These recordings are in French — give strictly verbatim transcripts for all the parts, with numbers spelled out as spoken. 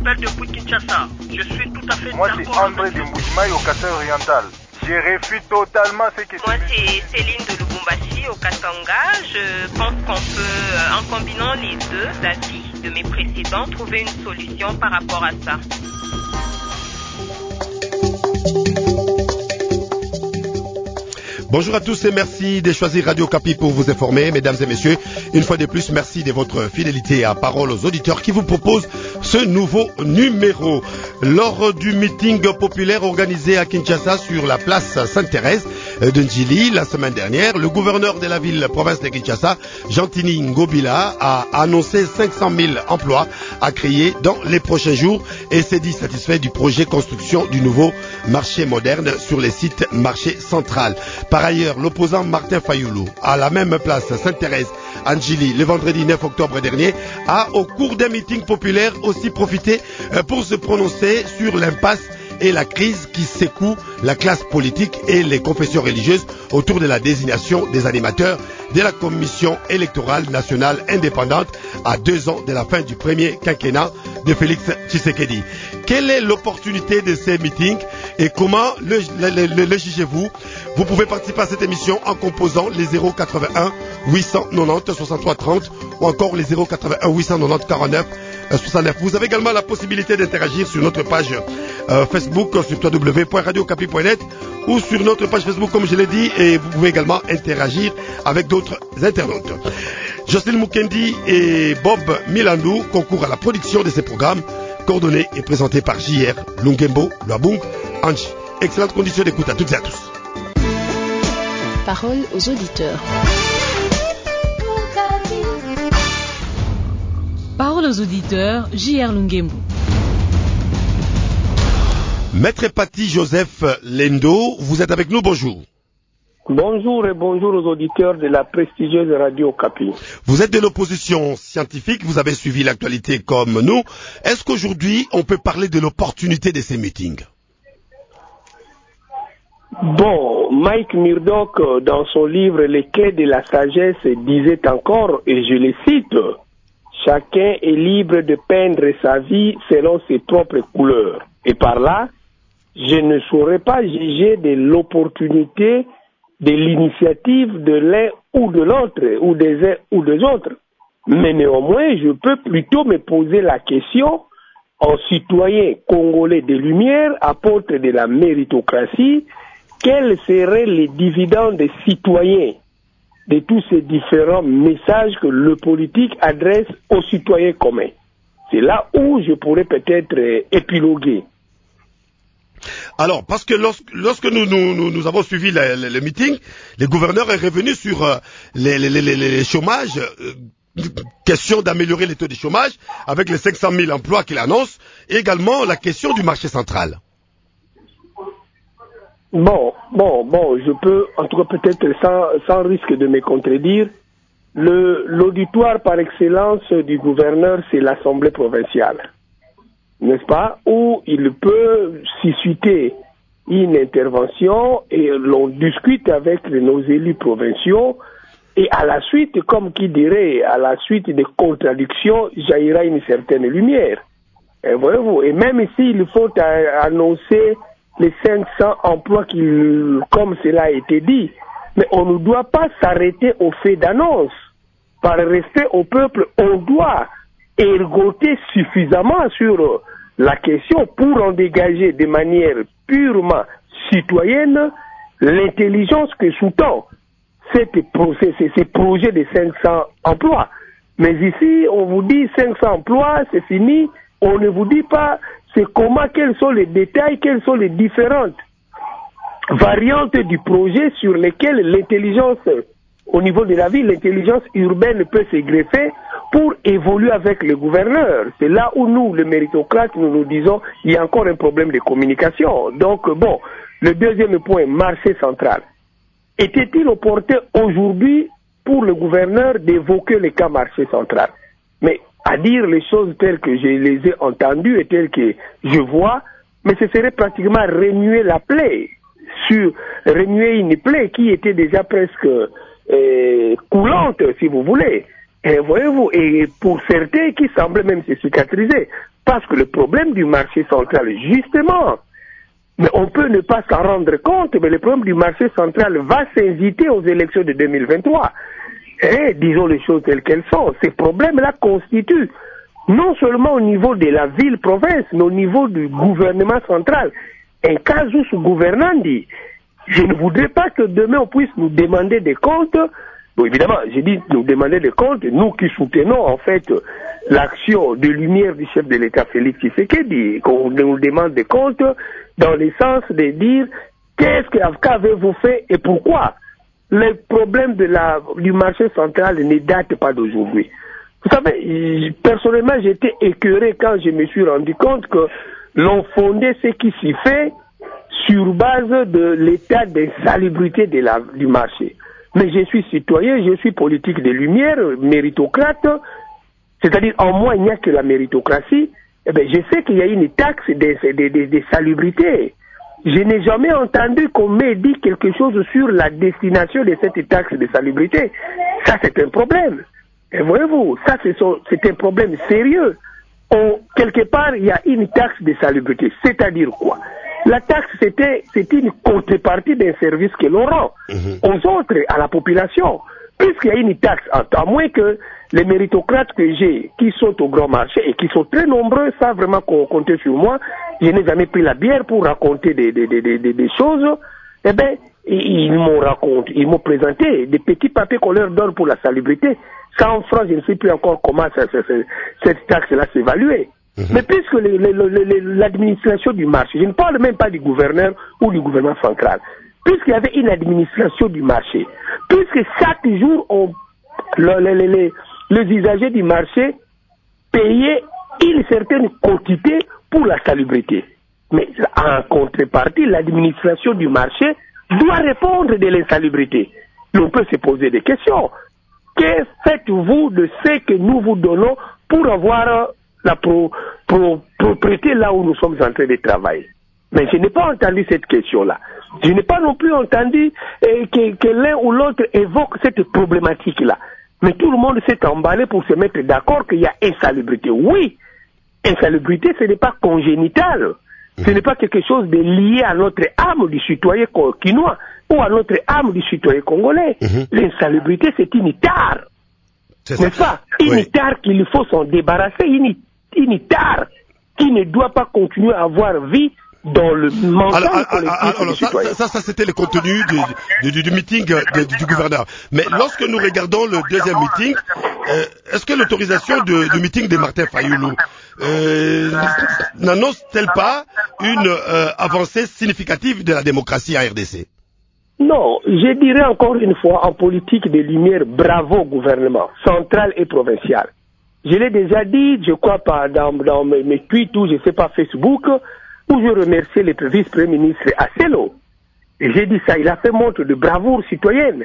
t'appelle depuis Kinshasa. Je suis tout à fait Moi, d'accord. c'est André de Mbujimaï au Kassai oriental. Je refuse totalement ce que tu Moi, dis. c'est Céline de Lubumbashi au Katanga. Je pense qu'on peut, en combinant les deux avis de mes précédents, trouver une solution par rapport à ça. Bonjour à tous et merci de choisir Radio Okapi pour vous informer, mesdames et messieurs. Une fois de plus, merci de votre fidélité à Parole aux auditeurs qui vous propose ce nouveau numéro. Lors du meeting populaire organisé à Kinshasa sur la place Sainte-Thérèse de Ndjili la semaine dernière, le gouverneur de la ville province de Kinshasa, Gentini Ngobila, a annoncé cinq cent mille emplois à créer dans les prochains jours et s'est dit satisfait du projet construction du nouveau marché moderne sur les sites marché central. Par ailleurs, l'opposant Martin Fayoulou, à la même place Sainte-Thérèse, Ndjili, le vendredi neuf octobre dernier, a au cours d'un meeting populaire aussi profité pour se prononcer sur l'impasse et la crise qui secoue la classe politique et les confessions religieuses autour de la désignation des animateurs de la Commission électorale nationale indépendante à deux ans de la fin du premier quinquennat de Félix Tshisekedi. Quelle est l'opportunité de ces meetings et comment le, le, le, le jugez-vous? Vous pouvez participer à cette émission en composant les zéro quatre-vingt-un huit cent quatre-vingt-dix soixante-trois trente ou encore les zéro quatre-vingt-un huit cent quatre-vingt-dix quarante-neuf soixante-neuf. Vous avez également la possibilité d'interagir sur notre page euh, Facebook sur w w w point radio okapi point net ou sur notre page Facebook comme je l'ai dit, et vous pouvez également interagir avec d'autres internautes. Jocelyne Mukendi et Bob Milandou concourent à la production de ces programmes, coordonnés et présentés par J R Lungembo Luabung Anji. Excellente condition d'écoute à toutes et à tous. Parole aux auditeurs. Parole aux auditeurs, J R Lungembo. Maître Pati Joseph Lendo, vous êtes avec nous, bonjour. Bonjour et bonjour aux auditeurs de la prestigieuse Radio Okapi. Vous êtes de l'opposition scientifique, vous avez suivi l'actualité comme nous. Est-ce qu'aujourd'hui, on peut parler de l'opportunité de ces meetings? Bon, Mike Murdoch, dans son livre Les clés de la sagesse, disait encore, et je le cite, « Chacun est libre de peindre sa vie selon ses propres couleurs. » Et par là, je ne saurais pas juger de l'opportunité de l'initiative de l'un ou de l'autre, ou des uns ou des autres. Mais néanmoins, je peux plutôt me poser la question, en citoyen congolais des Lumières, apôtre de la méritocratie, quels seraient les dividendes citoyens de tous ces différents messages que le politique adresse aux citoyens communs? C'est là où je pourrais peut-être euh, épiloguer. Alors, parce que lorsque, lorsque nous, nous, nous, nous avons suivi le, le, le meeting, le gouverneur est revenu sur euh, les, les, les, les chômages, euh, question d'améliorer les taux de chômage avec les cinq cent mille emplois qu'il annonce, et également la question du marché central. Bon, bon, bon, je peux, en tout cas peut-être sans, sans risque de me contredire, le, l'auditoire par excellence du gouverneur, c'est l'Assemblée provinciale, n'est-ce pas, où il peut susciter une intervention et l'on discute avec nos élus provinciaux et à la suite, comme qui dirait, à la suite des contradictions, jaillira une certaine lumière. Et voyez-vous, et même ici, il faut annoncer les cinq cents emplois qui, comme cela a été dit, mais on ne doit pas s'arrêter au fait d'annonce. Par respect au peuple, on doit ergoter suffisamment sur la question pour en dégager de manière purement citoyenne l'intelligence que sous-tend cette, ces, ces projets de cinq cents emplois. Mais ici, on vous dit cinq cents emplois, c'est fini, on ne vous dit pas c'est comment, quels sont les détails, quelles sont les différentes variantes du projet sur lesquelles l'intelligence, au niveau de la ville, l'intelligence urbaine peut se greffer pour évoluer avec le gouverneur. C'est là où nous, les méritocrates, nous nous disons il y a encore un problème de communication. Donc, bon, le deuxième point, marché central. Était-il opportun aujourd'hui pour le gouverneur d'évoquer le cas marché central? Mais à dire les choses telles que je les ai entendues et telles que je vois, mais ce serait pratiquement remuer la plaie, sur remuer une plaie qui était déjà presque euh, coulante, si vous voulez. Et voyez-vous, et pour certains qui semblaient même se cicatriser. Parce que le problème du marché central, justement, mais on peut ne pas s'en rendre compte, mais le problème du marché central va s'inviter aux élections de deux mille vingt-trois. Et disons les choses telles qu'elles sont. Ces problèmes-là constituent, non seulement au niveau de la ville-province, mais au niveau du gouvernement central, un casus gouvernandi. Je ne voudrais pas que demain on puisse nous demander des comptes. Bon, évidemment, j'ai dit nous demander des comptes, nous qui soutenons en fait l'action de lumière du chef de l'État Félix Tshisekedi, qu'on nous demande des comptes dans le sens de dire qu'est-ce qu'avez-vous fait et pourquoi. Les problèmes de la, du marché central ne datent pas d'aujourd'hui. Vous savez, personnellement, j'étais écœuré quand je me suis rendu compte que l'on fondait ce qui s'y fait sur base de l'état d'insalubrité de la, du marché. Mais je suis citoyen, je suis politique de lumière, méritocrate, c'est-à-dire en moi il n'y a que la méritocratie. Eh bien, je sais qu'il y a une taxe de, de, de, de salubrité. Je n'ai jamais entendu qu'on m'ait dit quelque chose sur la destination de cette taxe de salubrité. Ça, c'est un problème. Et voyez-vous, ça, c'est, son, c'est un problème sérieux. On, quelque part, il y a une taxe de salubrité. C'est-à-dire quoi? La taxe, c'était, c'était une contrepartie d'un service que l'on rend mmh. aux autres, à la population. Puisqu'il y a une taxe, à moins que les méritocrates que j'ai, qui sont au grand marché et qui sont très nombreux, savent vraiment compter sur moi. Je n'ai jamais pris la bière pour raconter des, des, des, des, des choses. Eh bien, ils m'ont raconté, ils m'ont présenté des petits papiers qu'on leur donne pour la salubrité. Ça, en France, je ne sais plus encore comment ça, ça, ça, cette taxe-là s'évalue. Mmh. Mais puisque les, les, les, les, l'administration du marché, je ne parle même pas du gouverneur ou du gouvernement central, puisqu'il y avait une administration du marché, puisque chaque jour, on, le, les, les, les usagers du marché payaient une certaine quantité pour la salubrité. Mais en contrepartie, l'administration du marché doit répondre de l'insalubrité. On peut se poser des questions. Que faites-vous de ce que nous vous donnons pour avoir la pro, pro, propriété là où nous sommes en train de travailler? Mais je n'ai pas entendu cette question-là. Je n'ai pas non plus entendu eh, que, que l'un ou l'autre évoque cette problématique-là. Mais tout le monde s'est emballé pour se mettre d'accord qu'il y a insalubrité. Oui, insalubrité, ce n'est pas congénital. Ce n'est pas quelque chose de lié à notre âme du citoyen quinois ou à notre âme du citoyen congolais. Mm-hmm. L'insalubrité, c'est une tare. C'est n'est-ce pas? Une oui. tare qu'il faut s'en débarrasser, une, une tare qui ne doit pas continuer à avoir vie dans le mental alors, collectif alors, alors, ça, ça, ça, c'était le contenu du, du, du meeting de, du gouverneur. Mais lorsque nous regardons le deuxième meeting, euh, est-ce que l'autorisation de, du meeting de Martin Fayoulou euh, n'annonce-t-elle pas une euh, avancée significative de la démocratie à R D C? Non, je dirais encore une fois, en politique de lumière, bravo au gouvernement, central et provincial. Je l'ai déjà dit, je crois pas dans, dans mes, mes tweets ou je sais pas Facebook, où je remercie le vice-premier ministre Asselo. Et j'ai dit ça, il a fait montre de bravoure citoyenne.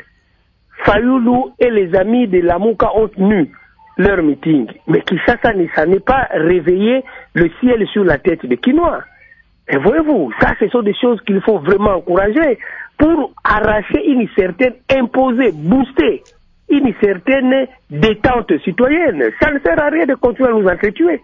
Fayoulou et les amis de la Mouka ont tenu leur meeting. Mais Kinshasa, ça n'est pas réveillé le ciel sur la tête des Quinois. Et voyez-vous, ça, ce sont des choses qu'il faut vraiment encourager pour arracher une certaine, imposer, booster une certaine détente citoyenne. Ça ne sert à rien de continuer à nous entretuer.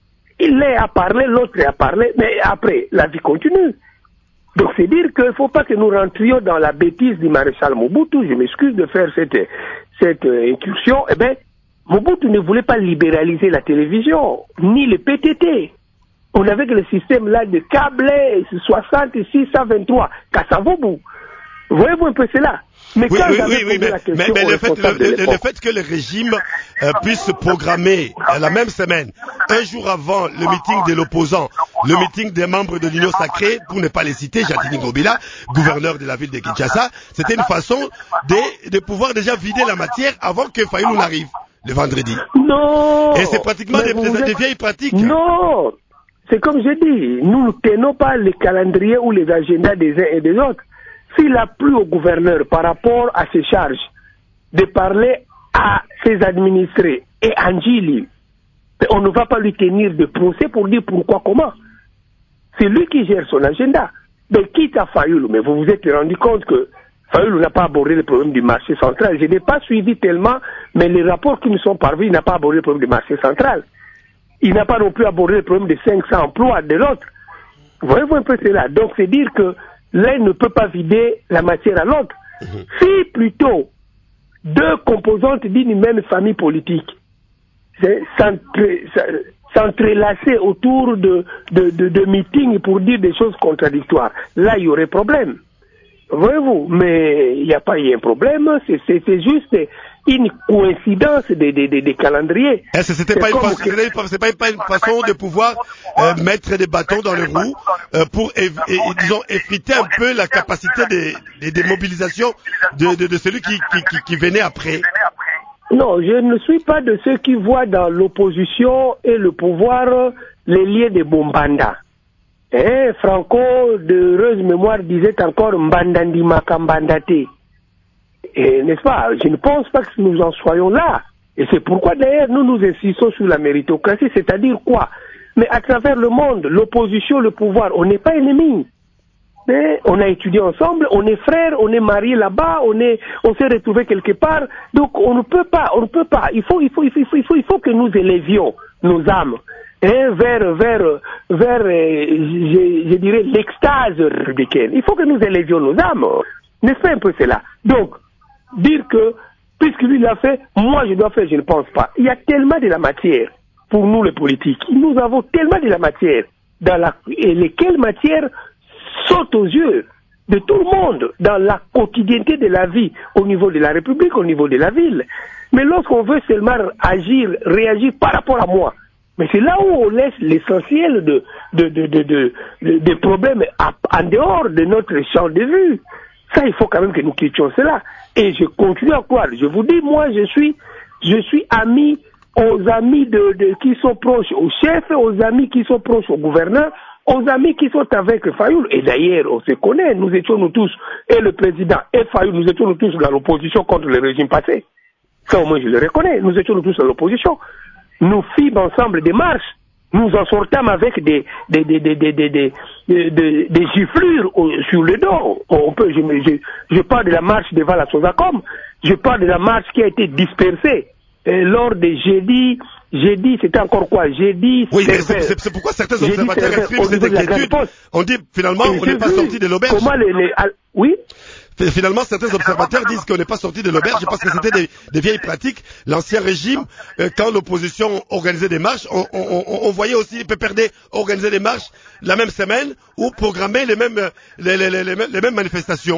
Il est à parler, l'autre est à parler, mais après, la vie continue. Donc c'est dire qu'il ne faut pas que nous rentrions dans la bêtise du maréchal Mobutu. Je m'excuse de faire cette, cette euh, incursion. Eh bien, Mobutu ne voulait pas libéraliser la télévision, ni le P T T. On avait que le système là de câble soixante-six cent vingt-trois, Kassavobu. Voyez-vous un peu cela? Mais oui, quand oui, oui, oui, mais, mais, mais le, fait, le, le, le fait que le régime euh, puisse programmer euh, la même semaine, un jour avant le meeting de l'opposant, le meeting des membres de l'Union sacrée, pour ne pas les citer, Jatini Ngobila, gouverneur de la ville de Kinshasa, c'était une façon de, de pouvoir déjà vider la matière avant que Fayoulou n'arrive le vendredi. Non. Et c'est pratiquement des, des, des vieilles pratiques. Non. C'est comme je dis, nous ne tenons pas les calendriers ou les agendas des uns et des autres. S'il a plu au gouverneur par rapport à ses charges de parler à ses administrés et Anjili, on ne va pas lui tenir de procès pour dire pourquoi, comment. C'est lui qui gère son agenda. Mais quitte à Fayoulou, mais vous vous êtes rendu compte que Fayoulou n'a pas abordé le problème du marché central. Je n'ai pas suivi tellement, mais les rapports qui nous sont parvenus n'ont pas abordé le problème du marché central. il n'a pas non plus abordé le problème des cinq cents emplois de l'autre. Voyez-vous un peu cela. Donc c'est dire que l'un ne peut pas vider la matière à l'autre. Mmh. Si plutôt deux composantes d'une même famille politique s'entrelacer autour de, de, de, de meetings pour dire des choses contradictoires, là il y aurait problème. Voyez-vous, mais il n'y a pas eu un problème, c'est juste une coïncidence des, des, des, des calendriers. Est-ce que c'était pas, que... pas, pas une façon de pouvoir euh, mettre des bâtons dans les roues euh, pour, et, et, disons, effriter un peu la capacité des, des, des mobilisations de, de, de celui qui, qui, qui, qui venait après? Non, je ne suis pas de ceux qui voient dans l'opposition et le pouvoir les liens de Bombanda. Eh, Franco, de heureuse mémoire, disait encore Mbandandi Makambandate. Et n'est-ce pas? Je ne pense pas que nous en soyons là. Et c'est pourquoi d'ailleurs nous nous insistons sur la méritocratie, c'est-à-dire quoi? Mais à travers le monde, l'opposition, le pouvoir, on n'est pas ennemis. Mais on a étudié ensemble, on est frères, on est mariés là-bas, on est, on s'est retrouvés quelque part. Donc on ne peut pas, on ne peut pas. Il faut, il faut, il faut, il faut, il faut, il faut que nous élevions nos âmes hein, vers, vers, vers, euh, je, je dirais l'extase républicaine. Il faut que nous élevions nos âmes. N'est-ce pas un peu cela? Donc dire que puisque lui l'a fait, moi je dois faire, je ne pense pas. Il y a tellement de la matière pour nous les politiques. Nous avons tellement de la matière dans la, et lesquelles matières sautent aux yeux de tout le monde dans la quotidienneté de la vie au niveau de la République, au niveau de la ville. Mais lorsqu'on veut seulement agir, réagir par rapport à moi, mais c'est là où on laisse l'essentiel de, de, de, de, de, de, des problèmes à, en dehors de notre champ de vue. Ça, il faut quand même que nous quittions cela. Et je continue à croire. Je vous dis, moi, je suis, je suis ami aux amis de, de, qui sont proches au chef, aux amis qui sont proches au gouverneur, aux amis qui sont avec Fayoul. Et d'ailleurs, on se connaît, nous étions nous tous, et le président et Fayoul, nous étions nous tous dans l'opposition contre le régime passé. Ça, au moins, je le reconnais. Nous étions nous tous dans l'opposition. Nous fîmes ensemble des marches. Nous en sortâmes avec des, des, des, des, des, des, des, des, des, des giflures au, sur le dos. On peut, je, je, je parle de la marche devant la Sosacom. Je parle de la marche qui a été dispersée et lors des jeudis. Jeudi, c'était encore quoi? Jeudi. Oui, c'est pourquoi certains observateurs expriment cette inquiétude. On dit finalement, on n'est pas sorti de l'auberge. Comment les, les, oui? Finalement, certains observateurs disent qu'on n'est pas sorti de l'auberge parce que c'était des, des vieilles pratiques. L'ancien régime, euh, quand l'opposition organisait des marches, on, on, on voyait aussi P P R D organiser des marches la même semaine ou programmer les mêmes, les, les, les, les, les mêmes manifestations.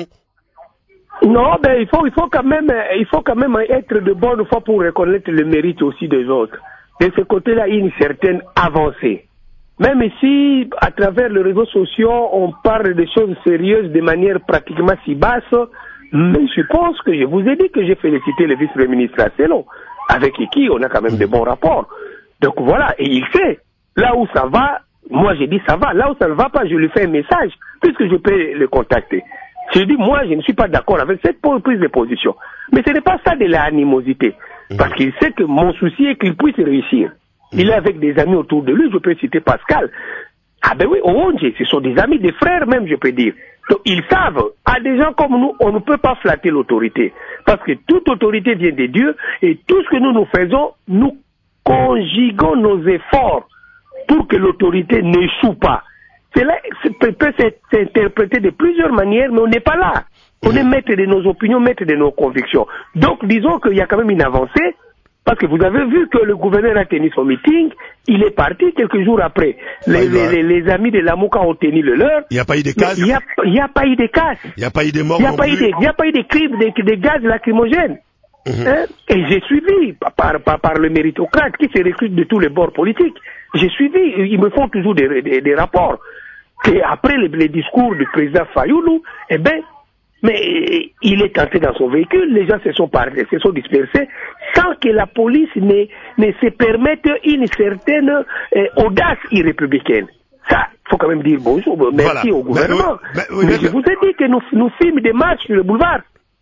Non, ben il faut, il faut quand même, il faut quand même être de bonne foi pour reconnaître le mérite aussi des autres. De ce côté-là, il y a une certaine avancée. Même si, à travers les réseaux sociaux, on parle de choses sérieuses de manière pratiquement si basse, mais je pense que je vous ai dit que j'ai félicité le vice-premier ministre Asselo, avec qui on a quand même de bons rapports. Donc voilà, et il sait, là où ça va, moi j'ai dit ça va, là où ça ne va pas, je lui fais un message, puisque je peux le contacter. Je dis, moi je ne suis pas d'accord avec cette prise de position. Mais ce n'est pas ça de l'animosité, parce qu'il sait que mon souci est qu'il puisse réussir. Il est avec des amis autour de lui, je peux citer Pascal. Ah ben oui, au Onge, ce sont des amis, des frères même, je peux dire. Donc ils savent, à des gens comme nous, on ne peut pas flatter l'autorité. Parce que toute autorité vient de Dieu, et tout ce que nous nous faisons, nous conjuguons nos efforts pour que l'autorité n'échoue pas. Cela peut s'interpréter de plusieurs manières, mais on n'est pas là. On est maître de nos opinions, maître de nos convictions. Donc disons qu'il y a quand même une avancée, parce que vous avez vu que le gouverneur a tenu son meeting, il est parti quelques jours après. Les, les, les, les amis de Lamouka ont tenu le leur. Il n'y a pas eu de casse. Il n'y a, a pas eu de casse. Il n'y a pas eu de morts. Il n'y a, a pas eu de crimes, de, de gaz lacrymogènes. Mm-hmm. Hein? Et j'ai suivi par, par, par le méritocrate qui se recrute de tous les bords politiques. J'ai suivi, ils me font toujours des, des, des rapports. Et après les, les discours du président Fayoulou, eh ben, mais il est entré dans son véhicule, les gens se sont, par, se sont dispersés sans que la police ne, ne se permette une certaine euh, audace irrépublicaine. Ça, il faut quand même dire bonjour, merci voilà. au gouvernement. Mais, mais, mais, mais, mais je vous ai dit que nous, nous filmons des matchs sur le boulevard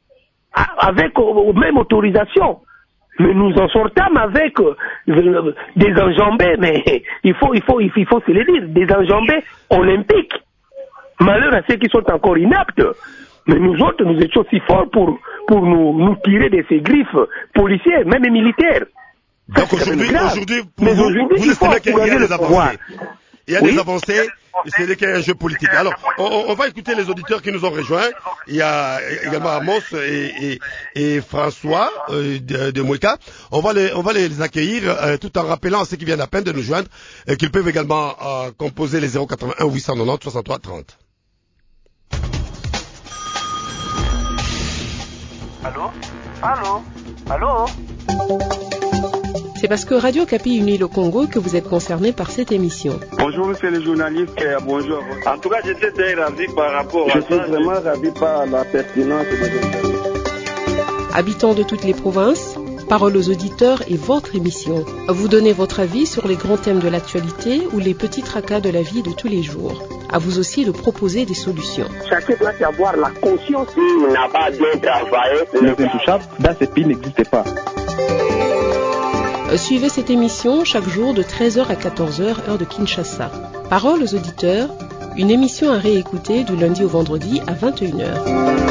avec euh, même autorisation. Mais nous en sortons avec euh, des enjambées, mais il faut, il faut, il faut, il faut se le dire, des enjambées olympiques. Malheur à ceux qui sont encore inaptes. Mais nous autres, nous étions si forts pour, pour nous, nous tirer de ces griffes policières, même militaires. Donc aujourd'hui, aujourd'hui, pour vous, vous estimez qu'il y a des avancées. Il y a oui. des avancées, c'est qu'il y a un jeu politique. Alors, on, on va écouter les auditeurs qui nous ont rejoints. Il y a également Amos et, et, et François euh, de, de Mouika. On va les, on va les accueillir euh, tout en rappelant à ceux qui viennent à peine de nous joindre euh, qu'ils peuvent également euh, composer les zéro quatre-vingt-un huit cent quatre-vingt-dix soixante-trois trente. Allô? Allô? Allô? C'est parce que Radio Kapi unit le Congo que vous êtes concerné par cette émission. Bonjour monsieur le journaliste, et bonjour. En tout cas, j'étais très ravi par rapport Je à ça. Je suis vraiment ravi par la pertinence de l'interview. Habitants de toutes les provinces, Parole aux auditeurs est votre émission. Vous donnez votre avis sur les grands thèmes de l'actualité ou les petits tracas de la vie de tous les jours. À vous aussi de proposer des solutions. Chacun doit avoir la conscience qu'il n'a pas bien travaillé. Les intouchables dans ce pays n'existent pas. Suivez cette émission chaque jour de treize heures à quatorze heures, heure de Kinshasa. Parole aux auditeurs, une émission à réécouter du lundi au vendredi à vingt et une heures.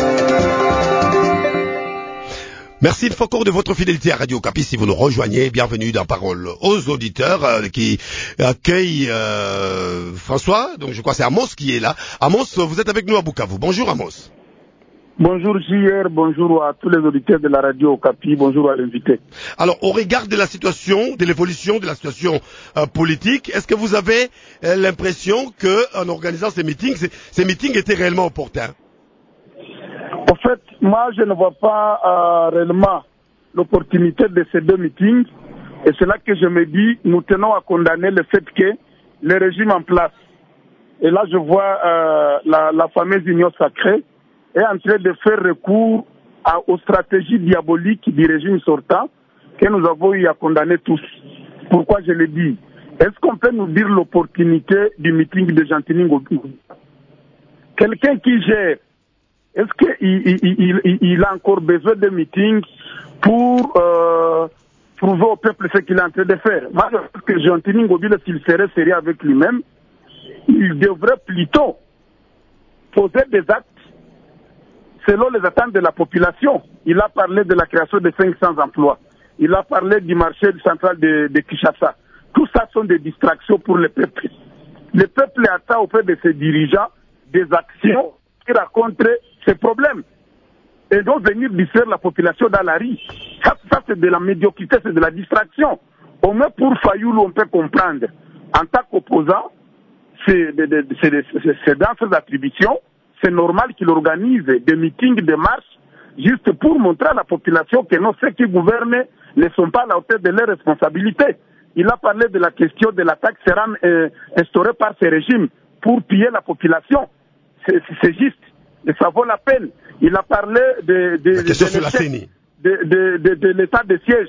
Merci une fois encore de votre fidélité à Radio Kapi. Si vous nous rejoignez, bienvenue dans Parole aux auditeurs euh, qui accueille euh, François. Donc je crois que c'est Amos qui est là. Amos, vous êtes avec nous à Bukavu. Bonjour Amos. Bonjour J R, bonjour à tous les auditeurs de la radio Okapi, bonjour à l'invité. Alors, au regard de la situation, de l'évolution de la situation euh, politique, est-ce que vous avez euh, l'impression qu'en organisant ces meetings, ces, ces meetings étaient réellement opportuns? En fait, moi je ne vois pas euh, réellement l'opportunité de ces deux meetings, et c'est là que je me dis, nous tenons à condamner le fait que le régime en place, et là je vois euh, la, la fameuse union sacrée, est en train de faire recours à, aux stratégies diaboliques du régime sortant que nous avons eu à condamner tous. Pourquoi je le dis? Est-ce qu'on peut nous dire l'opportunité du meeting de Gentilini Ngobi? Quelqu'un qui gère, est-ce qu'il il, il, il, il a encore besoin de meetings pour euh, prouver au peuple ce qu'il est en train de faire? Moi, je pense que Gentilini Ngobi, s'il serait sérieux avec lui-même, il devrait plutôt poser des actes selon les attentes de la population. Il a parlé de la création de cinq cents emplois. Il a parlé du marché central de, de Kinshasa. Tout ça sont des distractions pour le peuple. Le peuple attend auprès de ses dirigeants des actions qui racontent ses problèmes. Et donc venir distraire la population dans la rue. Ça, ça c'est de la médiocrité, c'est de la distraction. Au moins pour Fayoulou, on peut comprendre. En tant qu'opposant, c'est, de, de, c'est, de, c'est dans ses attributions. C'est normal qu'il organise des meetings, des marches, juste pour montrer à la population que non, ceux qui gouvernent ne sont pas à la hauteur de leurs responsabilités. Il a parlé de la question de la taxe SERAM euh, instaurée par ce régime pour piller la population. C'est, c'est juste, et ça vaut la peine. Il a parlé de, de, de, de, de, de, de l'état de siège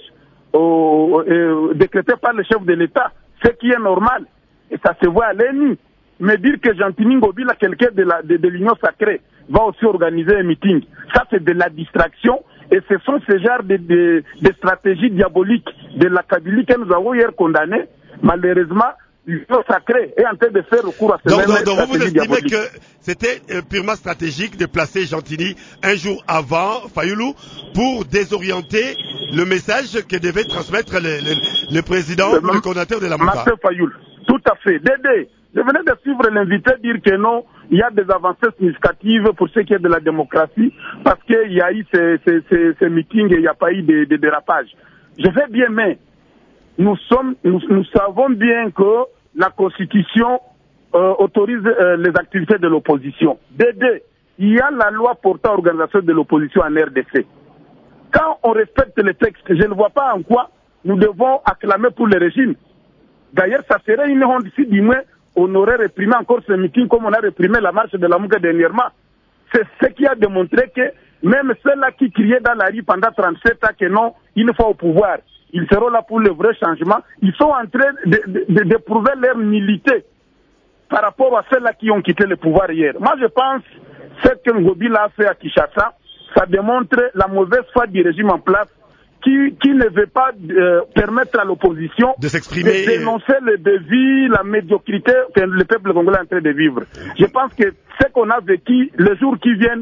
au, euh, décrété par le chef de l'État, ce qui est normal. Et ça se voit à l'ennemi. Mais dire que Gentilini Ngobi, quelqu'un de, la, de, de l'Union sacrée, va aussi organiser un meeting, ça c'est de la distraction, et ce sont ces genres de, de, de stratégies diaboliques de la Kabylie que nous avons hier condamnées. Malheureusement, l'Union sacrée est en train de faire recours à ces donc, mêmes donc, donc vous estimez diaboliques. que c'était euh, purement stratégique de placer Gentilini un jour avant Fayoulou pour désorienter le message que devait transmettre le, le, le président le, ou le coordinateur de la Mouka. Marcel Fayoulou, tout à fait. Dédé, je venais de suivre l'invité dire que non, il y a des avancées significatives pour ce qui est de la démocratie, parce qu'il y a eu ces, ces, ces, ces meetings et il n'y a pas eu de, de dérapage. Je vais bien, mais nous, sommes, nous, nous savons bien que la Constitution euh, autorise euh, les activités de l'opposition. Dédé, il y a la loi portant organisation de l'opposition en R D C. Quand on respecte les textes, je ne vois pas en quoi nous devons acclamer pour le régime. D'ailleurs, ça serait une honte si, du moins, on aurait réprimé encore ce meeting comme on a réprimé la marche de la Mouka dernièrement. C'est ce qui a démontré que même ceux-là qui criaient dans la rue pendant trente-sept ans que non, une fois au pouvoir, ils seront là pour le vrai changement. Ils sont en train de, de, de, de prouver leur nullité par rapport à ceux-là qui ont quitté le pouvoir hier. Moi, je pense que ce que Ngobi a fait à Kinshasa, ça démontre la mauvaise foi du régime en place qui, qui ne veut pas euh, permettre à l'opposition de s'exprimer, de dénoncer le défi, la médiocrité que le peuple congolais est en train de vivre. Je pense que ce qu'on a vécu, les jours qui viennent,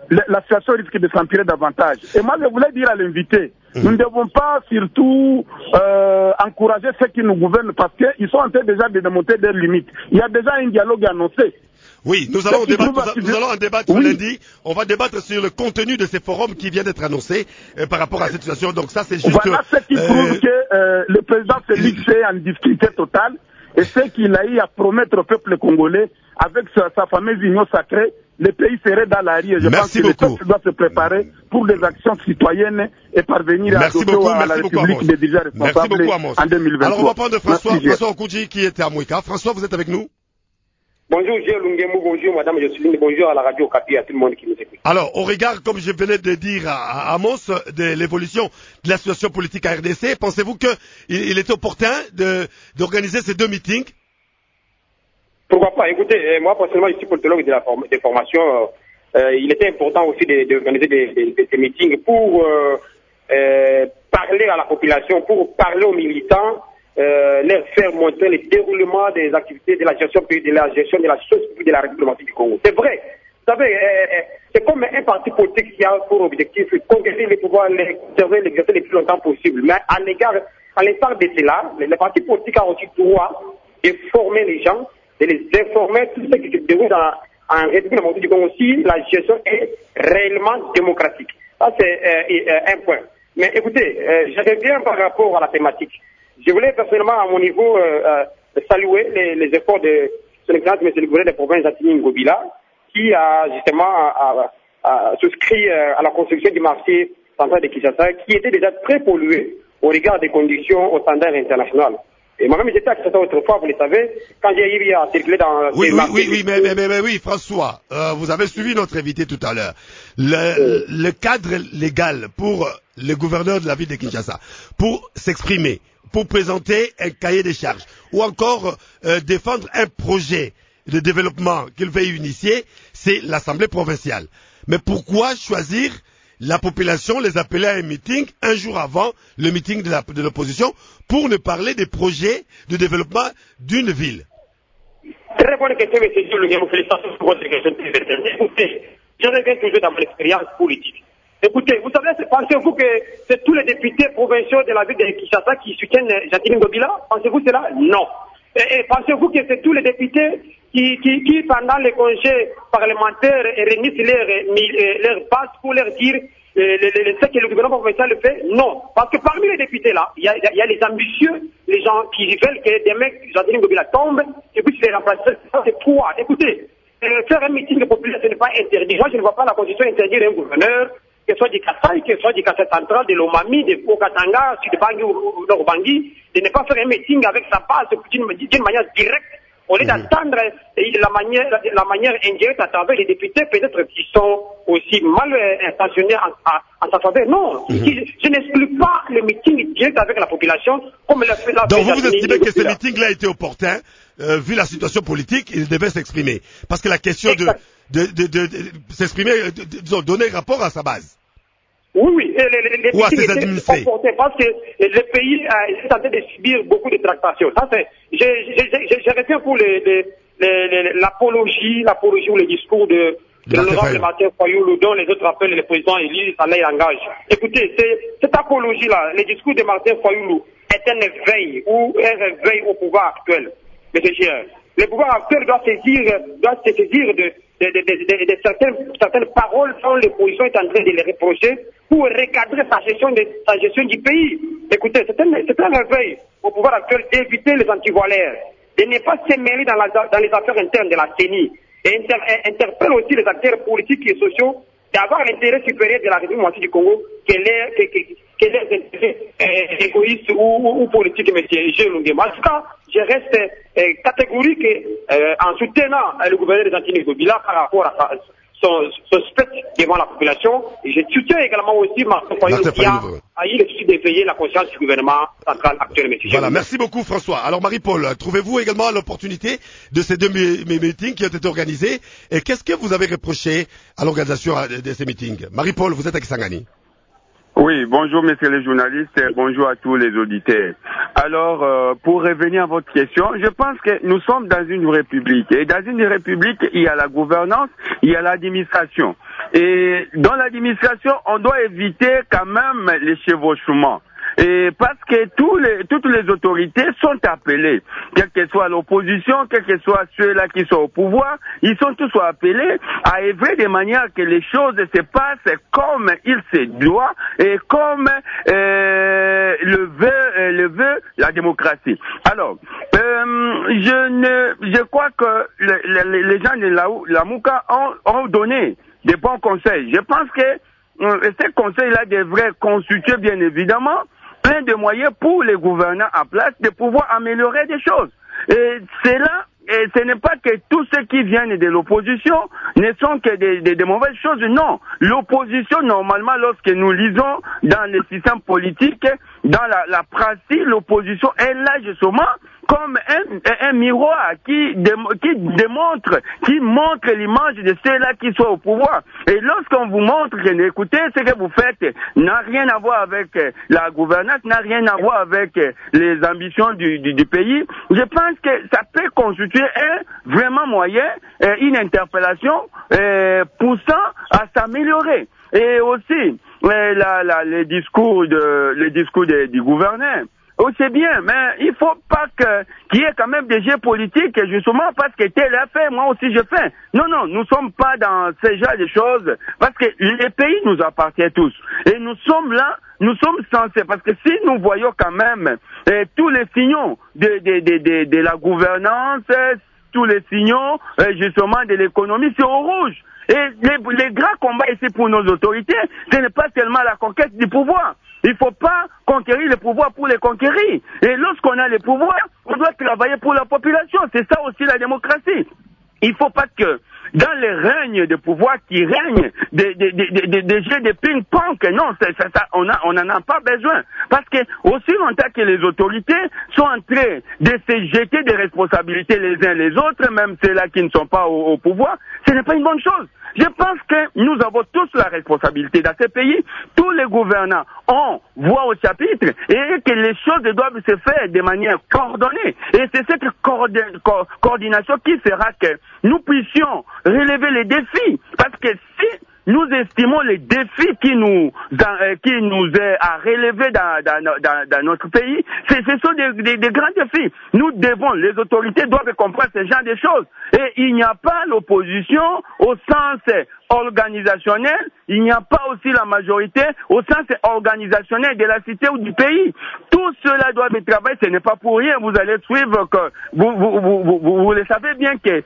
la, la situation risque de s'empirer davantage. Et moi, je voulais dire à l'invité, mmh. nous ne devons pas surtout euh, encourager ceux qui nous gouvernent parce qu'ils sont en train déjà de démonter leurs limites. Il y a déjà un dialogue annoncé. Oui, nous allons, débattre, nous, nous allons en débattre oui. lundi. On va débattre sur le contenu de ces forums qui viennent d'être annoncés euh, par rapport à cette situation. Donc ça, c'est juste... Voilà ce qui euh, prouve que euh, le président Félix est en difficulté totale et ce qu'il a eu à promettre au peuple congolais avec sa, sa fameuse union sacrée, le pays serait dans la rue. Je merci pense que beaucoup. le peuple doit se préparer pour des actions citoyennes et parvenir merci à adopter beaucoup, à la République des dirigeants responsables en deux mille vingt-trois. Alors on va prendre François, merci, François Okoudji qui était à Mouika. François, vous êtes avec nous? Bonjour, Gilles Lungemou, bonjour, madame Jocelyne, bonjour à la radio Okapi, à tout le monde qui nous écoute. Alors, au regard, comme je venais de dire à, à Amos, de l'évolution de la situation politique à R D C, pensez-vous qu'il il est opportun de, d'organiser ces deux meetings? Pourquoi pas? Écoutez, moi, personnellement, je suis politologue de la form- des formations. Euh, il était important aussi d'organiser de, de, des, des, des meetings pour euh, euh, parler à la population, pour parler aux militants, Euh, leur faire montrer le déroulement des activités de la gestion de la gestion de la chose publique de la République du Congo. C'est vrai. Vous savez, euh, c'est comme un parti politique qui a pour objectif de conquérir les pouvoirs, les conserver, l'exercer le plus longtemps possible. Mais à l'égard, à l'instar de cela, les, les partis politiques ont aussi droit de former les gens, de les informer tout ce qui se déroule dans, en République du Congo si la gestion est réellement démocratique. Ça, c'est euh, euh, un point. Mais écoutez, euh, je reviens par rapport à la thématique. Je voulais personnellement, à mon niveau, euh, euh, saluer les, les efforts de son excellence, M. le gouverneur des provinces Atini Ngobila, qui a justement a, a, a souscrit euh, à la construction du marché central de Kinshasa, qui était déjà très pollué au regard des conditions au standard international. Et moi-même, j'étais à Kinshasa autrefois, vous le savez, quand j'ai eu à circuler dans oui, ces oui, marchés. Oui, oui, mais, mais, mais, mais oui, François, euh, vous avez suivi notre invité tout à l'heure. Le, euh. le cadre légal pour le gouverneur de la ville de Kinshasa, pour s'exprimer, pour présenter un cahier des charges, ou encore euh, défendre un projet de développement qu'il veut initier, c'est l'Assemblée provinciale. Mais pourquoi choisir la population, les appeler à un meeting un jour avant le meeting de, la, de l'opposition pour ne parler des projets de développement d'une ville? Très bonne question, M. Gilles, félicitations pour votre question. Écoutez, je reviens toujours dans mon expérience politique. Écoutez, vous savez, pensez-vous que c'est tous les députés provinciaux de la ville de Kinshasa qui soutiennent Jacqueline Ngobila? Pensez-vous cela? Non. Et, et pensez-vous que c'est tous les députés qui, qui, qui pendant les congés parlementaires, réunissent leurs leur bases pour leur dire euh, le, le, ce que le gouvernement provincial le fait? Non. Parce que parmi les députés là, il y a, y a les ambitieux, les gens qui veulent que des mecs, Jacqueline Ngobila tombe, et puis c'est remplacé. Ça c'est quoi? Écoutez, euh, faire un meeting populaire, ce n'est pas interdit. Moi, je ne vois pas la constitution interdire un gouverneur, que ce soit du Kassai, que ce soit du Kassai central, de l'Omami, de Okatanga, du Bangui ou de Nord-Bangui, de ne pas faire un meeting avec sa base d'une manière directe, au lieu mmh. d'attendre la manière, la manière indirecte à travers les députés, peut-être qui sont aussi mal intentionnés en, en sa faveur. Non, mmh. je, je n'exclus pas le meeting direct avec la population, comme le fait la Donc vous, vous estimez que ce meeting-là était opportun, euh, vu la situation politique, il devait s'exprimer. Parce que la question exact. de, de, de, de, de s'exprimer, de, de, disons, donner rapport à sa base. Oui, oui, et les, les, les ou à ses administrés. Parce que le pays euh, est en train de subir beaucoup de tractations. Ça, c'est, je, je, je, je retiens pour les, les, les, les, l'apologie, l'apologie ou le discours de, de l'honorable Martin Fayoulou, dont les autres appellent le président Élie, ça l'engage. Écoutez, c'est, cette apologie-là, le discours de Martin Fayoulou est un éveil ou un réveil au pouvoir actuel. Mais c'est cher. Le pouvoir actuel doit saisir, doit se saisir de, de, de, de, de, de certaines, certaines paroles dont l'opposition est en train de les reprocher pour recadrer sa gestion, de, sa gestion du pays. Écoutez, c'est un, c'est un réveil au pouvoir actuel d'éviter les antivolaires, de ne pas se mêler dans, la, dans les affaires internes de la C E N I et inter, interpelle aussi les acteurs politiques et sociaux d'avoir l'intérêt supérieur de la République du Congo que les, que, que, que les intérêts euh, égoïstes ou, ou, ou politiques, M. Gilles Lungemou. En tout cas, je reste euh, catégorique euh, en soutenant euh, le gouverneur de Jacqueline Ngobila par rapport à sa, son, son spectre devant la population. Et je soutiens également aussi Martin Fayoulou qui a, a eu le souci d'éveiller la conscience du gouvernement central actuel, M. Voilà, merci beaucoup François. Alors Marie-Paul, trouvez-vous également l'opportunité de ces deux meetings qui ont été organisés et qu'est-ce que vous avez reproché à l'organisation de ces meetings? Marie-Paul, vous êtes à Kisangani. Oui, bonjour messieurs les journalistes et bonjour à tous les auditeurs. Alors, euh, pour revenir à votre question, je pense que nous sommes dans une république. Et dans une république, il y a la gouvernance, il y a l'administration. Et dans l'administration, on doit éviter quand même les chevauchements. Et parce que tous les, toutes les autorités sont appelées, quelle que soit l'opposition, quel que soit ceux-là qui sont au pouvoir, ils sont tous appelés à œuvrer de manière que les choses se passent comme il se doit et comme euh, le veut, euh, le veut la démocratie. Alors, euh, je ne, je crois que les, les, les gens de la, la Mouka ont, ont donné des bons conseils. Je pense que euh, ces conseils-là devraient constituer bien évidemment plein de moyens pour les gouvernants en place de pouvoir améliorer des choses. Et c'est là, et ce n'est pas que tous ceux qui viennent de l'opposition ne sont que des, des, des mauvaises choses. Non, l'opposition, normalement, lorsque nous lisons dans le système politique, dans la, la pratique, l'opposition est là justement comme un, un miroir qui, dé, qui démontre, qui montre l'image de ceux-là qui sont au pouvoir. Et lorsqu'on vous montre que, écoutez, ce que vous faites n'a rien à voir avec la gouvernance, n'a rien à voir avec les ambitions du, du, du pays, je pense que ça peut constituer un vraiment moyen, une interpellation euh, poussant à s'améliorer. Et aussi, euh, la, la, les discours de, les discours de, du gouverneur. Oh, c'est bien, mais il faut pas que, qu'il y ait quand même des jeux politiques, justement, parce que tel a fait, moi aussi je fais. Non, non, nous sommes pas dans ce genre de choses, parce que les pays nous appartiennent tous. Et nous sommes là, nous sommes censés, parce que si nous voyons quand même eh, tous les signaux de, de, de, de, de la gouvernance, tous les signaux, eh, justement, de l'économie, c'est au rouge. Et les, les grands combats ici pour nos autorités, ce n'est pas tellement la conquête du pouvoir. Il ne faut pas conquérir le pouvoir pour les conquérir. Et lorsqu'on a le pouvoir, on doit travailler pour la population. C'est ça aussi la démocratie. Il ne faut pas que dans les règnes de pouvoir qui règnent, des, des, des, des, des jeux de ping-pong, non, ça, ça, ça, on a, on n'en a pas besoin. Parce que aussi longtemps que les autorités sont en train de se jeter des responsabilités les uns les autres, même ceux-là qui ne sont pas au, au pouvoir, ce n'est pas une bonne chose. Je pense que nous avons tous la responsabilité dans ce pays. Tous les gouvernants ont voix au chapitre et que les choses doivent se faire de manière coordonnée. Et c'est cette coordin co coordination qui fera que nous puissions relever les défis. Parce que si nous estimons les défis qui nous, dans, euh, qui nous est à relever dans, dans, dans, dans notre pays, ce sont des, des, des grands défis. Nous devons, les autorités doivent comprendre ce genre de choses. Et il n'y a pas l'opposition au sens organisationnel, il n'y a pas aussi la majorité au sens organisationnel de la cité ou du pays. Tout cela doit être travaillé, ce n'est pas pour rien. Vous allez suivre que vous, vous, vous, vous, vous, vous le savez bien que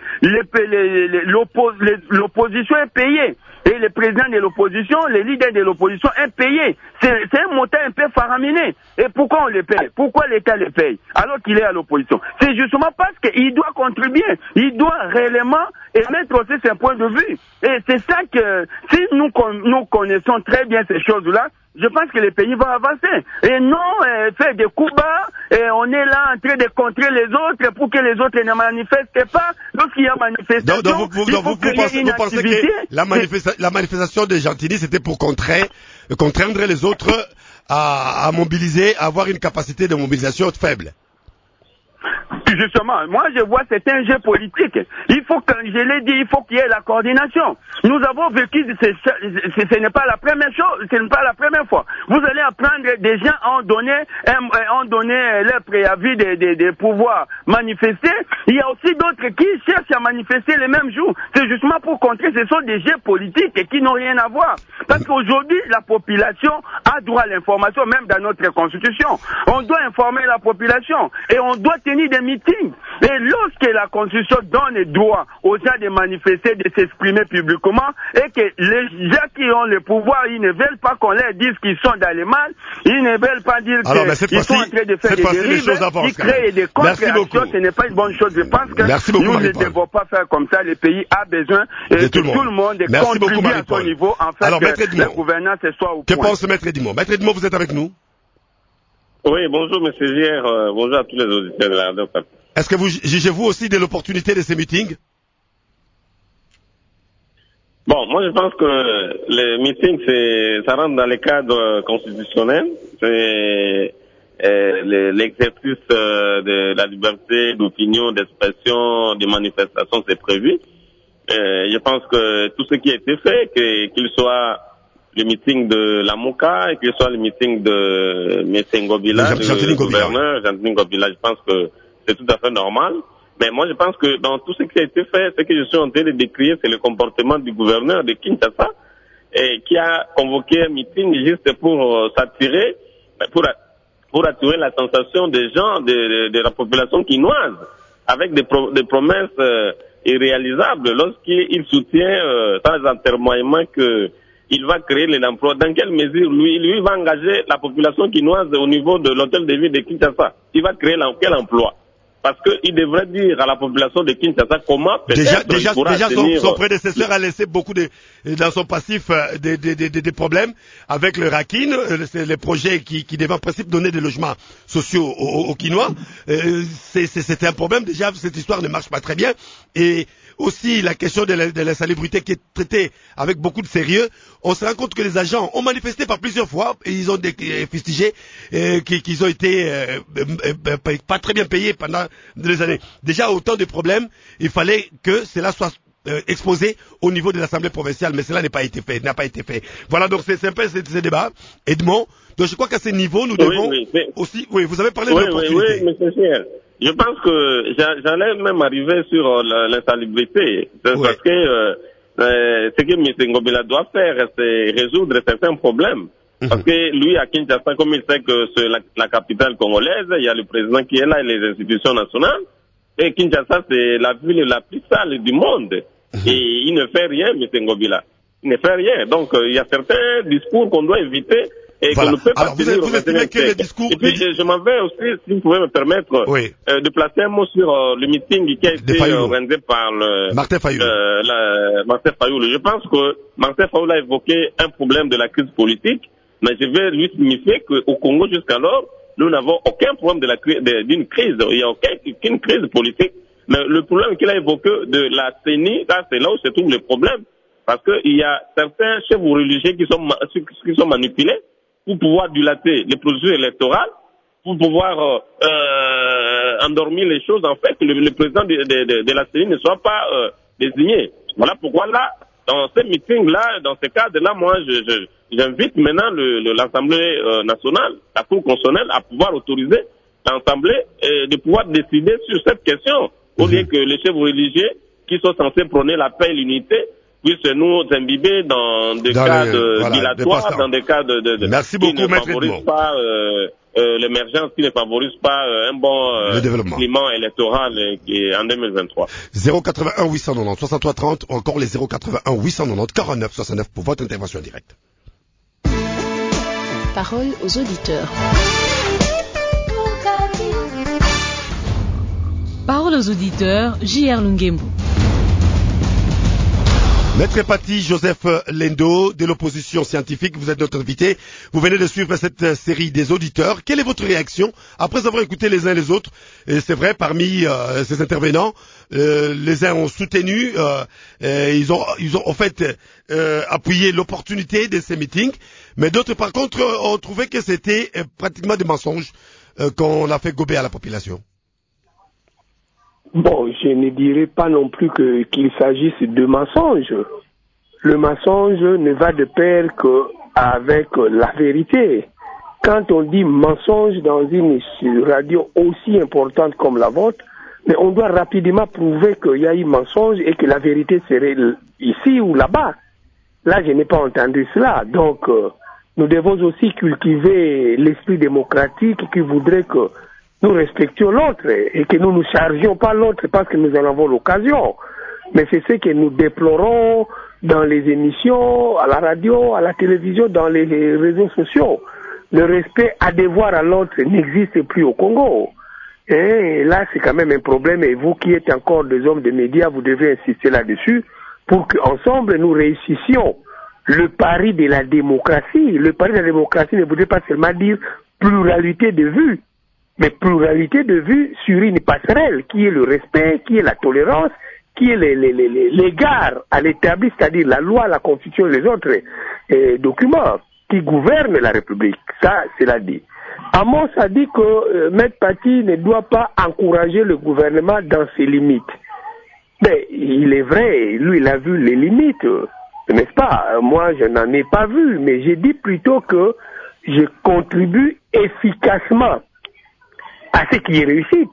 l'opposition est payée. Et le président de l'opposition, les leaders de l'opposition est payé. C'est un montant un peu faramineux. Et pourquoi on le paye? Pourquoi l'État le paye alors qu'il est à l'opposition? C'est justement parce qu'il doit contribuer. Il doit réellement émettre aussi ses points de vue. Et c'est ça que, si nous, nous connaissons très bien ces choses-là, je pense que le pays va avancer. Et non euh, faire des coups bas, et on est là en train de contrer les autres pour que les autres ne manifestent pas. Lorsqu'il y a manifestation, donc, donc vous, il donc faut vous, créer vous pensez, une vous pensez activité. que la, manifesta la manifestation de Gentilly, c'était pour contrer, contraindre les autres à, à mobiliser, à avoir une capacité de mobilisation faible? Justement, moi je vois c'est un jeu politique. Il faut que, je l'ai dit, il faut qu'il y ait la coordination. Nous avons vécu, ce n'est pas la première chose, ce n'est pas la première fois. Vous allez apprendre, des gens ont donné, ont donné leur préavis de, de, de pouvoir manifester. Il y a aussi d'autres qui cherchent à manifester le même jour. C'est justement pour contrer, ce sont des jeux politiques qui n'ont rien à voir. Parce qu'aujourd'hui, la population a droit à l'information, même dans notre constitution. On doit informer la population et on doit tenir des meetings. Et lorsque la Constitution donne le droit aux gens de manifester, de s'exprimer publiquement, et que les gens qui ont le pouvoir, ils ne veulent pas qu'on leur dise qu'ils sont dans le mal, ils ne veulent pas dire qu'ils sont en train de faire des dérives, ils créent des contre-actions, ce n'est pas une bonne chose. Je pense que beaucoup, nous ne devons pas faire comme ça. Le pays a besoin de, de tout, tout le monde de Merci contribuer beaucoup, à son niveau, en fait, Alors, que la gouvernance soit au point. Que pense Maître Edmond? Maître Edmond, vous êtes avec nous? Oui, bonjour M. Gier, euh, bonjour à tous les auditeurs de la radio. Est-ce que vous jugez-vous aussi de l'opportunité de ces meetings? Bon, moi je pense que les meetings, c'est, ça rentre dans les cadres constitutionnels. C'est euh, l'exercice euh, de la liberté d'opinion, d'expression, de manifestation, c'est prévu. Euh, je pense que tout ce qui a été fait, que, qu'il soit le meeting de la Mouka, qu'il soit le meeting de M. Ngobila, le gouverneur, Jean-Denis Ngobila, je pense que c'est tout à fait normal. Mais moi, je pense que dans tout ce qui a été fait, ce que je suis en train de décrire, c'est le comportement du gouverneur de Kinshasa, et qui a convoqué un meeting juste pour euh, s'attirer, pour, pour attirer la sensation des gens, de, de, de la population quinoise, avec des, pro, des promesses euh, irréalisables lorsqu'il soutient euh, dans les enterrements que il va créer l'emploi. Dans quelle mesure lui, lui va engager la population quinoise au niveau de l'hôtel de ville de Kinshasa? Il va créer quel emploi? Parce qu'il devrait dire à la population de Kinshasa comment peut-être déjà, déjà, il pourra déjà tenir... son, son prédécesseur a laissé beaucoup de, dans son passif des, des, des, des problèmes avec le Rakin, c'est les projets qui, qui devaient en principe donner des logements sociaux aux, aux Quinois. Euh, c'est, c'est, c'était un problème, déjà cette histoire ne marche pas très bien. Et aussi la question de, la, de l'insalubrité qui est traitée avec beaucoup de sérieux. On se rend compte que les agents ont manifesté par plusieurs fois et ils ont des, fustigé euh, qu'ils, qu'ils ont été euh, euh, pas très bien payés pendant des années. Déjà autant de problèmes, il fallait que cela soit euh, exposé au niveau de l'Assemblée provinciale, mais cela n'a pas été fait, n'a pas été fait. Voilà, donc c'est, c'est un peu ce, ce débat. Edmond, donc je crois qu'à ce niveau, nous devons oui, oui, mais... aussi... Oui, vous avez parlé oui, de l'opportunité. Oui, oui, monsieur Cher. Je pense que j'allais même arriver sur euh, l'insalubrité, oui. Parce que euh, euh, ce que M. Ngobila doit faire, c'est résoudre certains problèmes. Mm-hmm. Parce que lui, à Kinshasa, comme il sait que c'est la, la capitale congolaise, il y a le président qui est là et les institutions nationales. Et Kinshasa, c'est la ville la plus sale du monde. Mm-hmm. Et il ne fait rien, M. Ngobila. Il ne fait rien. Donc, euh, il y a certains discours qu'on doit éviter. Et voilà. Qu'on ne peut pas. Alors, vous, vous estimez que les discours... Et puis, je, je m'en vais aussi, si vous pouvez me permettre, oui. euh, de placer un mot sur euh, le meeting qui a été euh, organisé par le... Martin Fayoulou. Euh, la, Martin Fayoulou. Je pense que Martin Fayoulou a évoqué un problème de la crise politique, mais je vais lui signifier qu'au Congo, jusqu'alors, nous n'avons aucun problème de la, de, d'une crise. Il n'y a aucun, aucune crise politique. Mais le problème qu'il a évoqué de la C E N I, là, c'est là où se trouve le problème. Parce qu'il y a certains chefs religieux qui sont, qui sont manipulés pour pouvoir dilater les procédures électorales, pour pouvoir euh, euh, endormir les choses, en fait, que le, le président de, de, de, de la C E N I ne soit pas euh, désigné. Voilà pourquoi là, dans ces meetings-là, dans ces cadres-là, moi, je, je, j'invite maintenant le, le, l'Assemblée euh, nationale, la Cour constitutionnelle, à pouvoir autoriser l'Assemblée euh, de pouvoir décider sur cette question, au lieu que les chefs religieux qui sont censés prôner la paix et l'unité puissent nous imbiber dans des dans cas les, de voilà, dilatoires, dans des cas de, de, de Merci qui beaucoup, ne favorisent pas euh, euh, l'émergence, qui ne favorisent pas euh, un bon euh, climat électoral euh, qui est en deux mille vingt-trois. zéro quatre-vingt-un huit cent quatre-vingt-dix soixante-trois trente, ou encore les zéro quatre-vingt-un huit cent quatre-vingt-dix quarante-neuf soixante-neuf pour votre intervention directe. Parole aux auditeurs. Parole aux auditeurs, J R Lungembu. Maître Paty Joseph Lendo, de l'opposition scientifique, vous êtes notre invité. Vous venez de suivre cette série des auditeurs. Quelle est votre réaction après avoir écouté les uns les autres? Et c'est vrai, parmi euh, ces intervenants, euh, les uns ont soutenu, euh, euh, ils ont, ils ont en fait euh, appuyé l'opportunité de ces meetings, mais d'autres, par contre, ont trouvé que c'était euh, pratiquement des mensonges euh, qu'on a fait gober à la population. Bon, je ne dirais pas non plus que, qu'il s'agisse de mensonges. Le mensonge ne va de pair qu'avec la vérité. Quand on dit mensonge dans une radio aussi importante comme la vôtre, mais on doit rapidement prouver qu'il y a eu mensonge et que la vérité serait ici ou là-bas. Là, je n'ai pas entendu cela. Donc, euh, nous devons aussi cultiver l'esprit démocratique qui voudrait que nous respections l'autre et que nous ne chargions pas l'autre parce que nous en avons l'occasion. Mais c'est ce que nous déplorons dans les émissions, à la radio, à la télévision, dans les réseaux sociaux. Le respect à devoir à l'autre n'existe plus au Congo. Et là, c'est quand même un problème. Et vous qui êtes encore des hommes de médias, vous devez insister là-dessus pour qu'ensemble nous réussissions le pari de la démocratie. Le pari de la démocratie ne voudrait pas seulement dire pluralité de vues, mais pluralité de vues sur une passerelle qui est le respect, qui est la tolérance, qui est l'égard à l'établi, c'est-à-dire la loi, la constitution et les autres eh, documents qui gouvernent la République. Ça, c'est l'a dit. Amos a dit que euh, Maître Paty ne doit pas encourager le gouvernement dans ses limites. Mais il est vrai, lui, il a vu les limites, n'est-ce pas? Moi, je n'en ai pas vu, mais j'ai dit plutôt que je contribue efficacement à ce qui est réussite,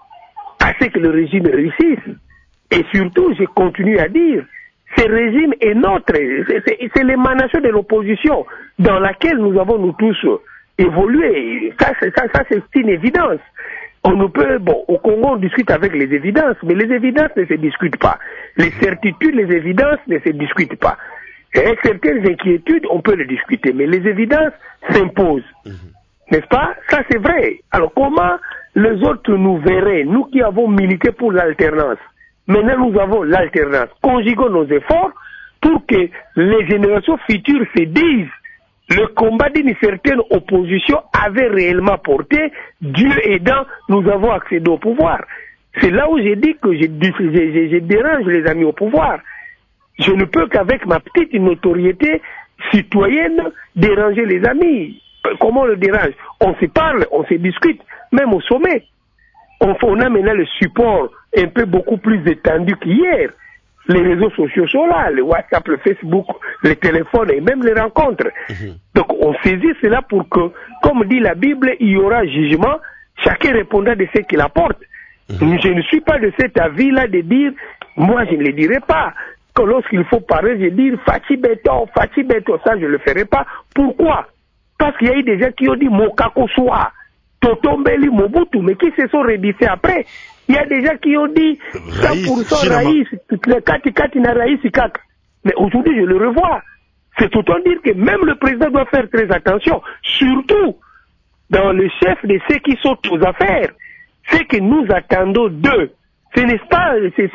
à ce que le régime réussisse. Et surtout, je continue à dire, ce régime est notre, c'est l'émanation de l'opposition dans laquelle nous avons nous tous évolué. Ça, ça, ça c'est une évidence. On ne peut, bon, au Congo, on discute avec les évidences, mais les évidences ne se discutent pas. Les certitudes, les évidences ne se discutent pas. Et avec certaines inquiétudes, on peut les discuter, mais les évidences s'imposent. Mm-hmm. N'est-ce pas? Ça, c'est vrai. Alors, comment les autres nous verraient, nous qui avons milité pour l'alternance? Maintenant, nous avons l'alternance. Conjuguons nos efforts pour que les générations futures se disent le combat d'une certaine opposition avait réellement porté, Dieu aidant, nous avons accédé au pouvoir. C'est là où j'ai dit que je, je, je, je dérange les amis au pouvoir. Je ne peux qu'avec ma petite notoriété citoyenne déranger les amis. Comment on le dérange? On se parle, on se discute, même au sommet. On, on a maintenant le support un peu beaucoup plus étendu qu'hier. Les réseaux sociaux sont là, le WhatsApp, le Facebook, les téléphones et même les rencontres. Mmh. Donc on saisit cela pour que, comme dit la Bible, il y aura jugement, chacun répondra de ce qu'il apporte. Mmh. Je ne suis pas de cet avis-là de dire, moi je ne le dirai pas, que lorsqu'il faut parler, je dis, Fati Beto, Fati Beto, ça je ne le ferai pas. Pourquoi? Parce qu'il y a eu des gens qui ont dit Mokako Soa, Totombeli Mobutu, mais qui se sont rédissés après. Il y a des gens qui ont dit cent pour cent Raïs, Kati Kati na Raïs Kaka. Mais aujourd'hui, je le revois. C'est autant dire que même le président doit faire très attention, surtout dans le chef de ceux qui sont aux affaires. Ce que nous attendons d'eux, ce n'est pas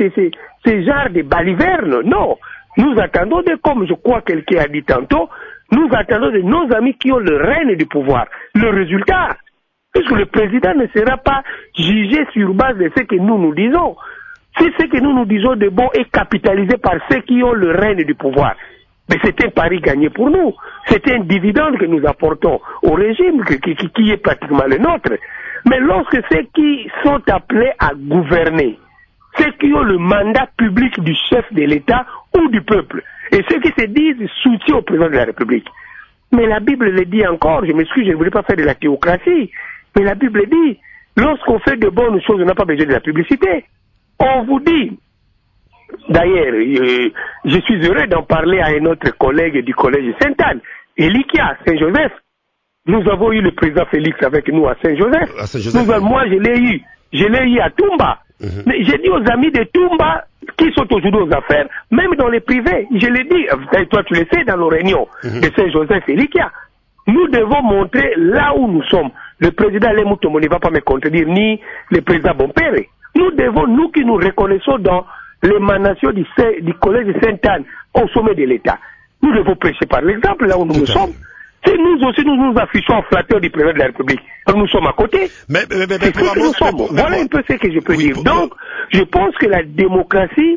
ce genre de balivernes, non. Nous attendons de, comme je crois quelqu'un a dit tantôt, nous attendons de nos amis qui ont le règne du pouvoir. Le résultat, puisque le président ne sera pas jugé sur base de ce que nous nous disons. Si ce que nous nous disons de bon est capitalisé par ceux qui ont le règne du pouvoir, mais c'est un pari gagné pour nous. C'est un dividende que nous apportons au régime qui, qui, qui est pratiquement le nôtre. Mais lorsque ceux qui sont appelés à gouverner, ceux qui ont le mandat public du chef de l'État ou du peuple, et ceux qui se disent soutien au président de la République, mais la Bible le dit encore, je m'excuse, je ne voulais pas faire de la théocratie, mais la Bible dit, lorsqu'on fait de bonnes choses, on n'a pas besoin de la publicité. On vous dit, d'ailleurs, euh, je suis heureux d'en parler à un autre collègue du collège Sainte-Anne, Elikia, Saint-Joseph. Nous avons eu le président Félix avec nous à Saint-Joseph. À Saint-Joseph. Nous, moi, je l'ai eu. Je l'ai eu à Toumba. Mm-hmm. Mais j'ai dit aux amis de Toumba, qui sont aujourd'hui aux affaires, même dans les privés, je l'ai dit, toi tu le sais, dans nos réunions mm-hmm. de Saint-Joseph et Elikia. Nous devons montrer là où nous sommes. Le président Lemoutomo ne va pas me contredire, ni le président Bompere. Nous devons, nous qui nous reconnaissons dans l'émanation du, du collège de Sainte-Anne au sommet de l'État, nous devons prêcher par l'exemple là où nous, nous sommes. Si nous aussi nous nous affichons en flatteur du président de la République, nous sommes à côté. Mais, mais, mais, mais, que nous sommes. Mais, voilà un peu ce que je peux oui, dire. Pour, Donc, je pense que la démocratie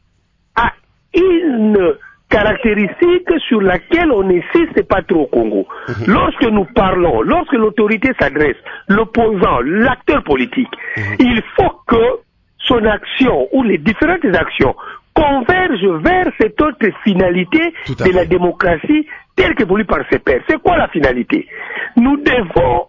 a une caractéristique sur laquelle on n'insiste pas trop au Congo. Mm-hmm. Lorsque nous parlons, lorsque l'autorité s'adresse, l'opposant, l'acteur politique, mm-hmm. il faut que son action ou les différentes actions convergent vers cette autre finalité de la démocratie telle que voulue par ses pairs. C'est quoi la finalité? Nous devons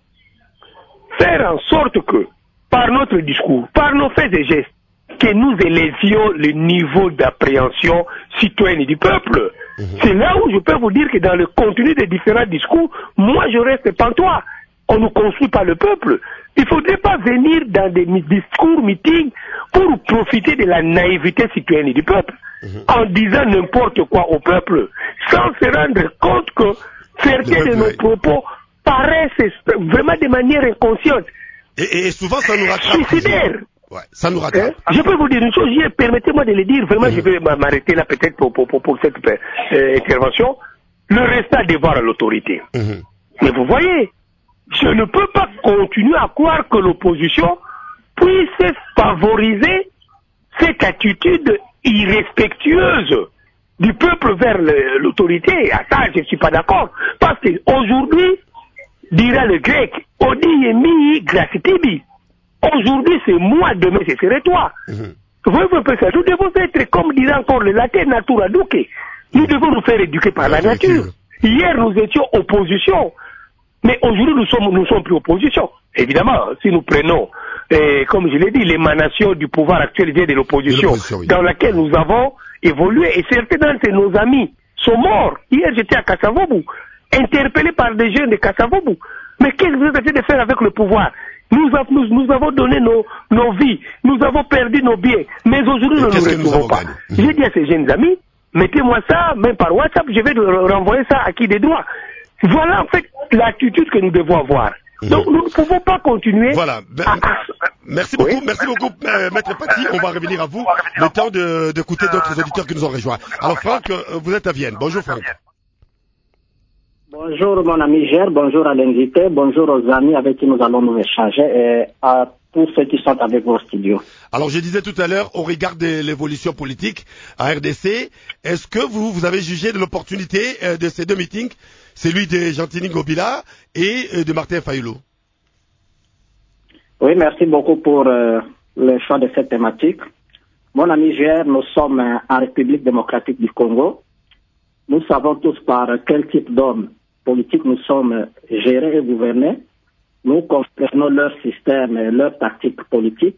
faire en sorte que, par notre discours, par nos faits et gestes, que nous élevions le niveau d'appréhension citoyenne du peuple. Mmh. C'est là où je peux vous dire que dans le contenu des différents discours, moi je reste pantois. On ne construit pas le peuple. Il ne faudrait pas venir dans des discours, meetings, pour profiter de la naïveté citoyenne du peuple, mmh. en disant n'importe quoi au peuple, sans se rendre compte que certains de nos propos paraissent vraiment de manière inconsciente. Et, et souvent ça nous rattrape. Suicidaire. Ouais, ça nous rattrape. Hein? Je peux vous dire une chose, permettez-moi de le dire, vraiment mmh. je vais m'arrêter là peut-être pour, pour, pour, pour cette euh, intervention. Le reste à devoir à l'autorité. Mmh. Mais vous voyez, je ne peux pas continuer à croire que l'opposition puisse favoriser cette attitude irrespectueuse du peuple vers l'autorité. À ça, je ne suis pas d'accord. Parce qu'aujourd'hui, dira le grec, Odi Yemi Gracitibi. Aujourd'hui, c'est moi, demain, ce serait toi. Mmh. Vous voyez, nous devons être, comme disait encore le latin, natura duque. Nous devons nous faire éduquer par la nature. Hier, nous étions opposition. Mais aujourd'hui, nous sommes, nous sommes plus opposition. Évidemment, si nous prenons, eh, comme je l'ai dit, l'émanation du pouvoir actuel vient de l'opposition, oui. dans laquelle nous avons évolué, et certains d'entre nos amis sont morts. Hier, j'étais à Kassavobu, interpellé par des jeunes de Kassavobu. Mais qu'est-ce que vous êtes en train de faire avec le pouvoir? Nous, nous, nous avons donné nos, nos vies, nous avons perdu nos biens, mais aujourd'hui, nous ne nous retrouvons pas. J'ai dit à ces jeunes amis, mettez-moi ça, même par WhatsApp, je vais renvoyer ça à qui des droits. Voilà en fait l'attitude que nous devons avoir. Mmh. Donc nous ne pouvons pas continuer. Voilà. À... Merci beaucoup, oui. merci beaucoup, euh, Maître Paty. On va revenir à vous. Le temps de, d'écouter d'autres auditeurs qui nous ont rejoints. Alors Franck, euh, vous êtes à Vienne. Bonjour Franck. Bonjour mon ami Gère, bonjour à l'invité, bonjour aux amis avec qui nous allons nous échanger et à tous ceux qui sont avec vos studios. Alors je disais tout à l'heure, au regard de l'évolution politique à R D C, est-ce que vous, vous avez jugé de l'opportunité euh, de ces deux meetings, celui de Gentini Ngobila et euh, de Martin Fayulu? Oui, merci beaucoup pour euh, le choix de cette thématique. Mon ami Gère, nous sommes euh, en République démocratique du Congo. Nous savons tous par quel type d'hommes politiques nous sommes gérés et gouvernés. Nous comprenons leur système et leur tactique politique.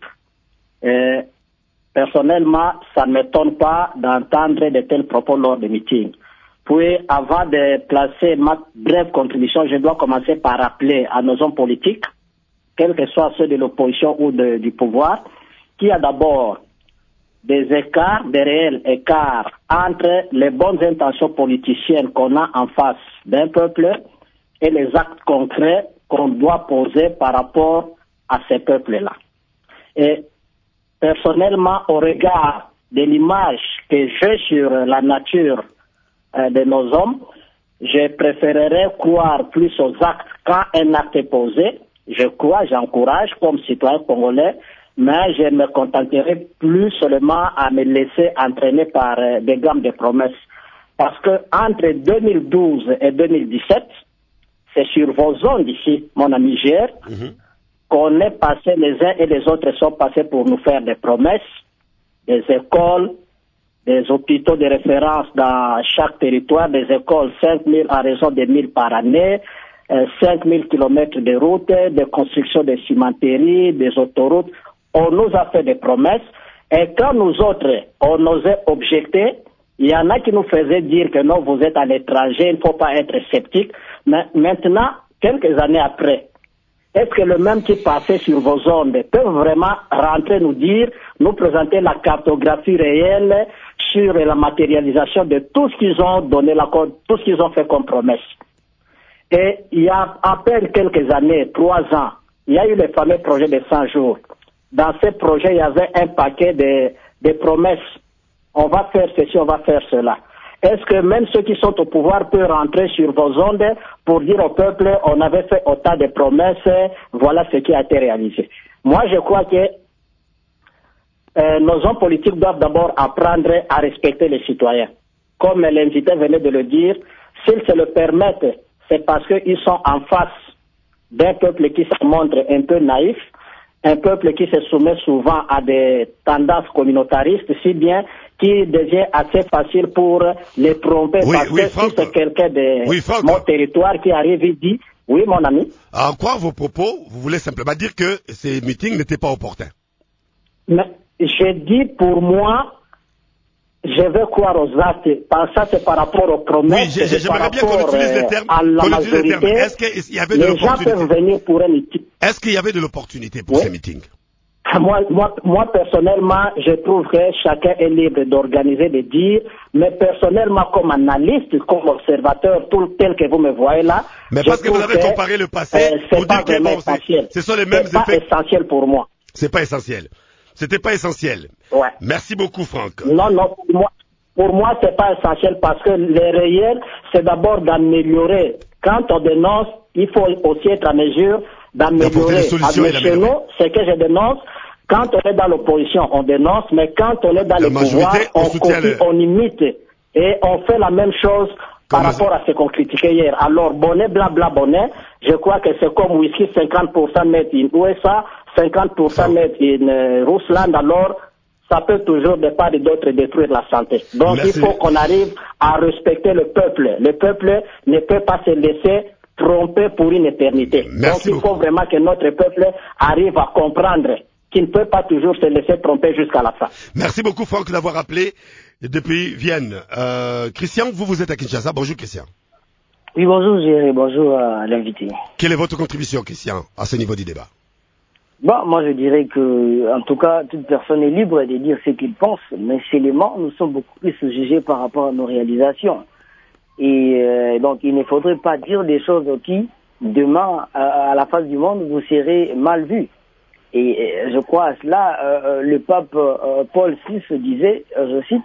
Et personnellement, ça ne m'étonne pas d'entendre de tels propos lors des meetings. Puis, avant de placer ma brève contribution, je dois commencer par rappeler à nos hommes politiques, quels que soient ceux de l'opposition ou de, du pouvoir, qu'il y a d'abord des écarts, des réels écarts entre les bonnes intentions politiciennes qu'on a en face d'un peuple et les actes concrets qu'on doit poser par rapport à ces peuples-là. Et personnellement, au regard de l'image que j'ai sur la nature euh, de nos hommes, je préférerais croire plus aux actes quand un acte est posé. Je crois, j'encourage comme citoyen congolais, mais je me contenterai plus seulement à me laisser entraîner par euh, des gammes de promesses. Parce que entre deux mille douze et deux mille dix-sept, c'est sur vos zones d'ici, mon ami Gère, mm-hmm. qu'on est passé, les uns et les autres sont passés pour nous faire des promesses, des écoles, des hôpitaux de référence dans chaque territoire, des écoles cinq mille à raison de mille par année, euh, cinq mille kilomètres de routes, des constructions de cimenteries, des autoroutes. On nous a fait des promesses et quand nous autres, on osait objecter, il y en a qui nous faisaient dire que non, vous êtes à l'étranger, il ne faut pas être sceptique. Mais maintenant, quelques années après, est-ce que le même qui passait sur vos ondes peut vraiment rentrer nous dire, nous présenter la cartographie réelle sur la matérialisation de tout ce qu'ils ont donné, la, tout ce qu'ils ont fait comme promesse? Et il y a à peine quelques années, trois ans, il y a eu le fameux projet de cent jours. Dans ce projet, il y avait un paquet de, de promesses. On va faire ceci, on va faire cela. Est-ce que même ceux qui sont au pouvoir peuvent rentrer sur vos ondes pour dire au peuple, on avait fait autant de promesses, voilà ce qui a été réalisé? Moi, je crois que euh, nos hommes politiques doivent d'abord apprendre à respecter les citoyens. Comme l'invité venait de le dire, s'ils se le permettent, c'est parce qu'ils sont en face d'un peuple qui se montre un peu naïf, un peuple qui se soumet souvent à des tendances communautaristes, si bien qui devient assez facile pour les tromper, oui, parce oui, que Franck, si c'est quelqu'un de oui, mon territoire qui arrive et dit, oui mon ami. En quoi vos propos, vous voulez simplement dire que ces meetings n'étaient pas opportuns? Mais j'ai dit pour moi, je veux croire aux actes, ça c'est par rapport aux promesses, oui, j'aimerais bien qu'on utilise les termes, à la majorité, est-ce qu'il y avait de les gens peuvent venir pour un meeting. Est-ce qu'il y avait de l'opportunité pour oui. ces meetings? Moi, moi, moi, personnellement, je trouve que chacun est libre d'organiser, de dire, mais personnellement, comme analyste, comme observateur, tout tel que vous me voyez là. Mais parce que vous avez que, comparé le passé, euh, c'est pas vraiment bon, essentiel. Ce sont les mêmes c'est effets. C'est pas essentiel pour moi. C'est pas essentiel. C'était pas essentiel. Ouais. Merci beaucoup, Franck. Non, non, pour moi, pour moi, c'est pas essentiel parce que les réels, c'est d'abord d'améliorer. Quand on dénonce, il faut aussi être à mesure d'améliorer. Chez nous, c'est que je dénonce. Quand on est dans l'opposition, on dénonce, mais quand on est dans le pouvoir, on, on copie, le... on imite. Et on fait la même chose par comme rapport à ce qu'on critiquait hier. Alors, bonnet, blabla, bonnet, je crois que c'est comme whisky, cinquante pour cent made in U S A, cinquante pour cent made in euh, Rusland. Alors, ça peut toujours de part et d'autre détruire la santé. Donc Merci. Il faut qu'on arrive à respecter le peuple. Le peuple ne peut pas se laisser tromper pour une éternité. Merci Donc il faut beaucoup. Vraiment que notre peuple arrive à comprendre qu'il ne peut pas toujours se laisser tromper jusqu'à la fin. Merci beaucoup Franck d'avoir appelé depuis Vienne. Euh, Christian, vous vous êtes à Kinshasa. Bonjour Christian. Oui, bonjour Géré, bonjour à l'invité. Quelle est votre contribution Christian à ce niveau du débat? Bon, moi je dirais que, en tout cas, toute personne est libre de dire ce qu'il pense, mais chez les morts, nous sommes beaucoup plus jugés par rapport à nos réalisations. Et euh, donc, il ne faudrait pas dire des choses qui, demain, à, à la face du monde, vous serez mal vus. Et euh, je crois à cela, euh, le pape euh, Paul six disait, euh, je cite,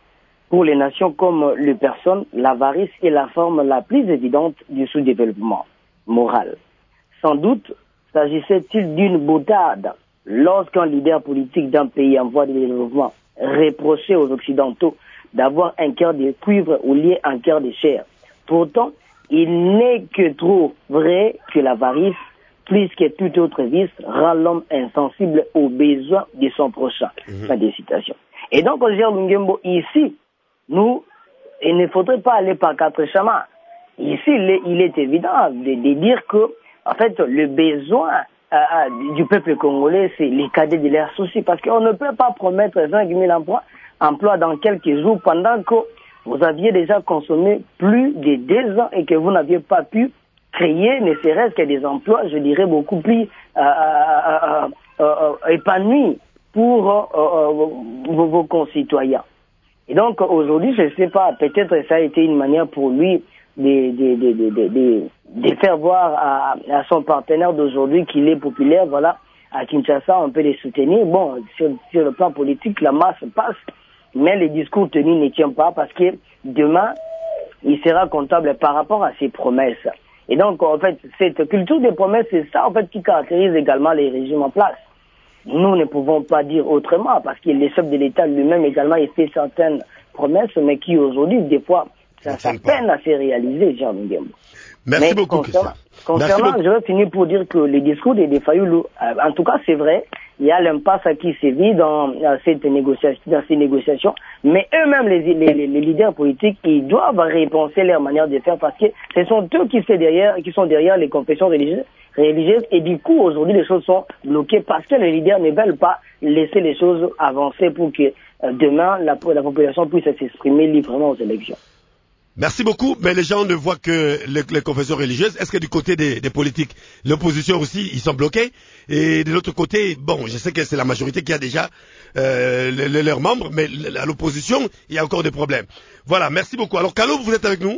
« Pour les nations comme les personnes, l'avarice est la forme la plus évidente du sous-développement moral. Sans doute, s'agissait-il d'une boutade lorsqu'un leader politique d'un pays en voie de développement reprochait aux Occidentaux d'avoir un cœur de cuivre ou lié un cœur de chair. Pourtant, il n'est que trop vrai que l'avarice, plus que tout autre vice, rend l'homme insensible aux besoins de son prochain. Mmh. Fin de citation. Et donc, Gérard Lungembo, ici, nous, il ne faudrait pas aller par quatre chemins. Ici, il est, il est évident de, de dire que en fait, le besoin euh, du peuple congolais, c'est les cadets de leurs soucis. Parce qu'on ne peut pas promettre cinq mille emplois, emplois dans quelques jours pendant que vous aviez déjà consommé plus de deux ans et que vous n'aviez pas pu créer, ne serait-ce que des emplois, je dirais, beaucoup plus euh, euh, euh, euh, épanouis pour euh, euh, vos, vos concitoyens. Et donc, aujourd'hui, je ne sais pas, peut-être ça a été une manière pour lui de, de, de, de, de, de, de faire voir à, à son partenaire d'aujourd'hui qu'il est populaire, voilà, à Kinshasa, on peut les soutenir. Bon, sur, sur le plan politique, la masse passe, mais les discours tenus ne tiennent pas parce que demain, il sera comptable par rapport à ses promesses. Et donc, en fait, cette culture des promesses, c'est ça, en fait, qui caractérise également les régimes en place. Nous ne pouvons pas dire autrement parce que le chef de l'État lui-même également, il fait certaines promesses, mais qui aujourd'hui, des fois, ça, ça peine à se réaliser, Jean Nguembo. Merci Mais beaucoup, concernant, concernant Merci je vais finir pour dire que les discours des, des Fayoulou, euh, en tout cas, c'est vrai, il y a l'impasse qui sévit dans, dans, cette négociation, dans ces négociations, mais eux-mêmes, les, les, les, les leaders politiques, ils doivent repenser leur manière de faire parce que ce sont eux qui, sont derrière, qui sont derrière les confessions religieuses, religieuses et du coup, aujourd'hui, les choses sont bloquées parce que les leaders ne veulent pas laisser les choses avancer pour que euh, demain, la, la population puisse s'exprimer librement aux élections. Merci beaucoup, mais les gens ne voient que les, les confessions religieuses. Est-ce que du côté des, des politiques, l'opposition aussi, ils sont bloqués? Et de l'autre côté, bon, je sais que c'est la majorité qui a déjà euh, le, le, leurs membres, mais à l'opposition, il y a encore des problèmes. Voilà, merci beaucoup. Alors, Kalo, vous êtes avec nous?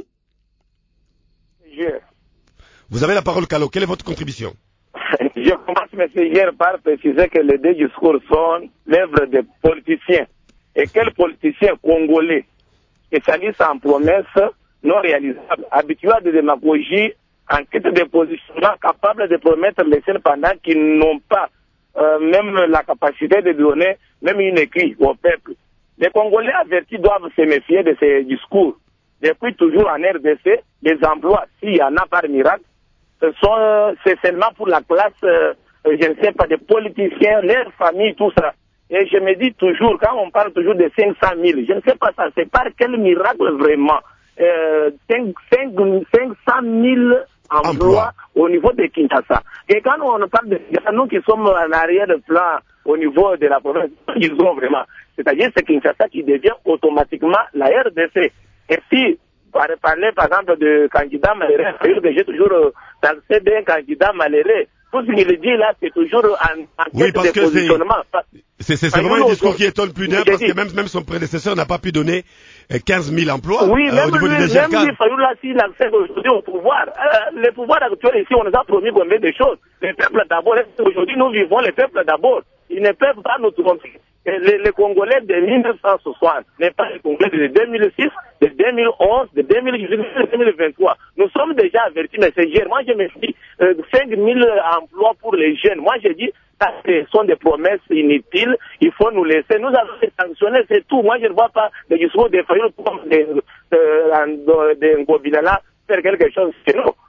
Je... Vous avez la parole, Kalo. Quelle est votre contribution? Je commence, monsieur, hier par préciser que les deux discours sont l'œuvre des politiciens. Et quels politiciens congolais spécialistes en promesses non réalisables, habitués à des démagogies, en quête de positionnement, capables de promettre les scènes pendant qu'ils n'ont pas euh, même la capacité de donner même une écrit au peuple. Les Congolais avertis doivent se méfier de ces discours. Depuis toujours en R D C, les emplois, s'il y en a par miracle, ce sont, c'est seulement pour la classe, euh, je ne sais pas, des politiciens, leurs familles, tout ça. Et je me dis toujours, quand on parle toujours de cinq cent mille, je ne sais pas ça, c'est par quel miracle vraiment, euh, cinq cent mille emplois Emploi. Au niveau de Kinshasa. Et quand on parle de nous qui sommes en arrière-plan au niveau de la province, ils ont vraiment. C'est-à-dire c'est Kinshasa qui devient automatiquement la R D C. Et si, par parler par exemple de candidat malheureux, que j'ai toujours euh, taxé d'un candidat malheureux, tout ce qu'il dit là, c'est toujours en, en oui, tête de positionnement. C'est, c'est, c'est vraiment un discours qui étonne plus d'un parce que même, même son prédécesseur n'a pas pu donner quinze mille emplois oui, euh, même au niveau lui, du D G R K. Même lui, Fayoulou, s'il accède aujourd'hui au pouvoir, euh, le pouvoir actuel ici, on nous a promis combien de choses. Le peuple d'abord, aujourd'hui nous vivons le peuple d'abord. Ils ne peuvent pas nous tromper. Les, les Congolais de mille neuf cent soixante n'est pas les Congolais de deux mille six, de deux mille onze, de deux mille dix-huit, de deux mille vingt-trois. Nous sommes déjà avertis, mais c'est hier. Moi, je me dis, euh, cinq mille emplois pour les jeunes. Moi, je dis, ça, ce sont des promesses inutiles. Il faut nous laisser. Nous avons été sanctionnés, c'est tout. Moi, je ne vois pas le discours des Fayoulou comme de, de, de, de Ngobilala faire quelque chose chez nous. Ça,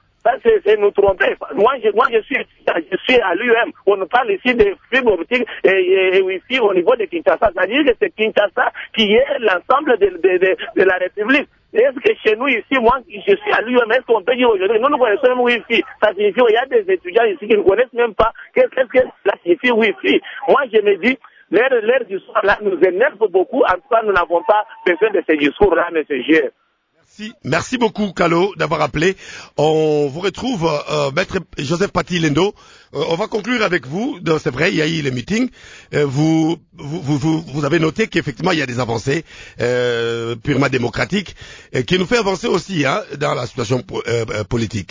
c'est nous tromper. Moi, je, moi, je suis, je suis à l'U M. On parle ici de fibre optique et, et, et Wi-Fi au niveau de Kinshasa. C'est-à-dire que c'est Kinshasa qui est l'ensemble de, de, de, de la République. Est-ce que chez nous ici, moi, je suis à l'U M, est-ce qu'on peut dire aujourd'hui, nous nous connaissons même Wi-Fi. Ça signifie, il y a des étudiants ici qui ne connaissent même pas qu'est-ce que ça signifie Wi-Fi. Moi, je me dis, l'air, l'air du soir là nous énerve beaucoup. En tout cas, nous n'avons pas besoin de ces discours-là, M. G. Merci, merci beaucoup, Kalo, d'avoir appelé. On vous retrouve, euh, Maître Joseph Paty Lendo. Euh, on va conclure avec vous. C'est vrai, il y a eu le meeting. Euh, vous, vous, vous, vous avez noté qu'effectivement, il y a des avancées euh, purement démocratiques et qui nous fait avancer aussi hein, dans la situation euh, politique.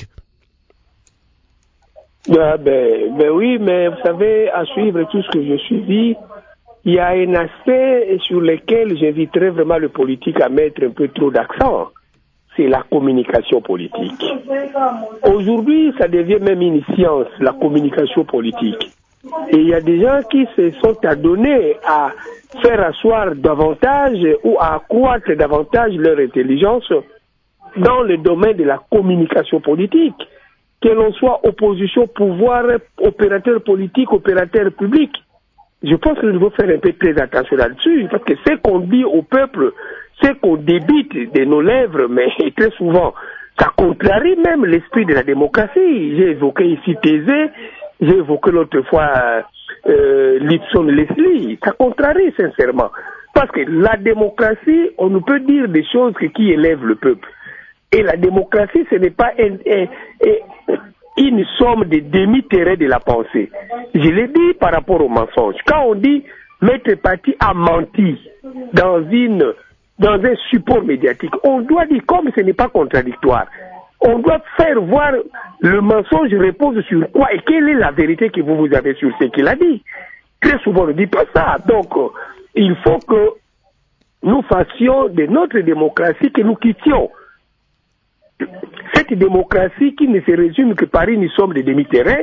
Ah ben, ben oui, mais vous savez, à suivre tout ce que je suivis, il y a un aspect sur lequel j'inviterais vraiment le politique à mettre un peu trop d'accent. C'est la communication politique. Aujourd'hui, ça devient même une science, la communication politique. Et il y a des gens qui se sont adonnés à faire asseoir davantage ou à accroître davantage leur intelligence dans le domaine de la communication politique. Que l'on soit opposition, pouvoir, opérateur politique, opérateur public. Je pense que nous devons faire un peu très attention là-dessus, parce que ce qu'on dit au peuple, ce qu'on débite de nos lèvres, mais très souvent, ça contrarie même l'esprit de la démocratie. J'ai évoqué ici Thésée, j'ai évoqué l'autre fois euh, Lipson Leslie. Ça contrarie sincèrement. Parce que la démocratie, on ne peut dire des choses que qui élèvent le peuple. Et la démocratie, ce n'est pas un, un, un, une somme de demi-terrain de la pensée. Je l'ai dit par rapport au mensonge. Quand on dit Maître Paty a menti dans une dans un support médiatique, on doit dire comme ce n'est pas contradictoire. On doit faire voir le mensonge repose sur quoi et quelle est la vérité que vous, vous avez sur ce qu'il a dit. Très souvent on ne dit pas ça. Donc il faut que nous fassions de notre démocratie que nous quittions. Cette démocratie qui ne se résume que par une somme de demi-terrain,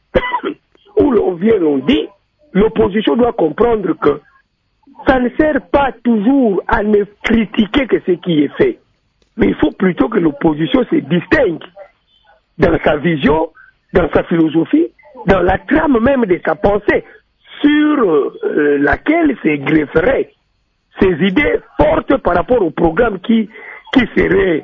où l'on vient, on dit, l'opposition doit comprendre que ça ne sert pas toujours à ne critiquer que ce qui est fait. Mais il faut plutôt que l'opposition se distingue dans sa vision, dans sa philosophie, dans la trame même de sa pensée, sur euh, laquelle se grefferaient ces idées fortes par rapport au programme qui, qui serait...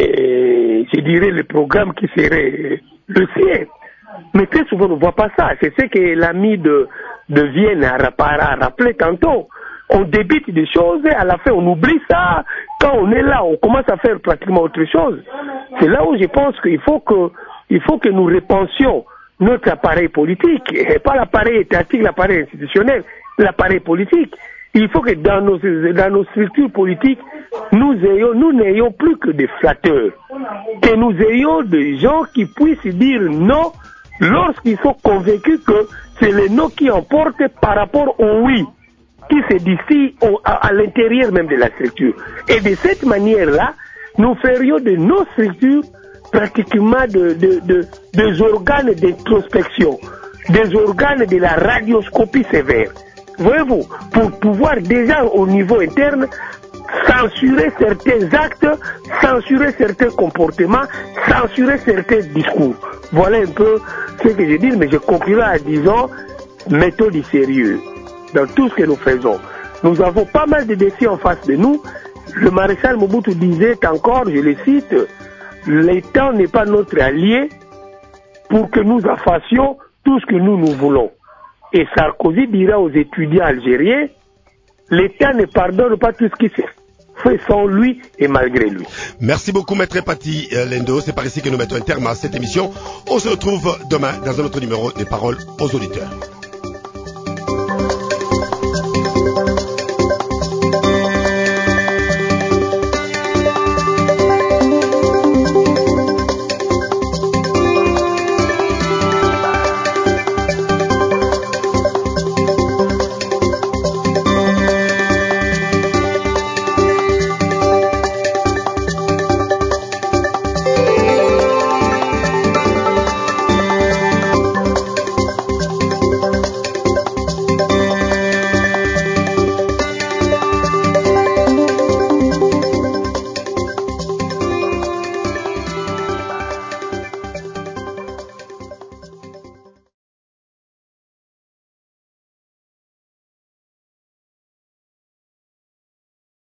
Et je dirais le programme qui serait le sien. Mais très souvent on ne voit pas ça. C'est ce que l'ami de, de Vienne a, a rappelé tantôt. On débite des choses et à la fin on oublie ça. Quand on est là, on commence à faire pratiquement autre chose. C'est là où je pense qu'il faut que, il faut que nous repensions notre appareil politique, et pas l'appareil étatique, l'appareil institutionnel, l'appareil politique. Il faut que dans nos, dans nos structures politiques, nous ayons, nous n'ayons plus que des flatteurs. Que nous ayons des gens qui puissent dire non lorsqu'ils sont convaincus que c'est le non qui emporte par rapport au oui, qui se distille à, à l'intérieur même de la structure. Et de cette manière-là, nous ferions de nos structures pratiquement de, de, de, des organes d'introspection, des organes de la radioscopie sévère. Voyez-vous, pour pouvoir déjà au niveau interne censurer certains actes, censurer certains comportements, censurer certains discours. Voilà un peu ce que je dis, mais je conclurai en disant, mettons du sérieux dans tout ce que nous faisons. Nous avons pas mal de défis en face de nous. Le maréchal Mobutu disait encore, je le cite, l'État n'est pas notre allié pour que nous en fassions tout ce que nous, nous voulons. Et Sarkozy dira aux étudiants algériens, l'État ne pardonne pas tout ce qui se fait sans lui et malgré lui. Merci beaucoup, Maître Paty Lendo. C'est par ici que nous mettons un terme à cette émission. On se retrouve demain dans un autre numéro des Paroles aux auditeurs.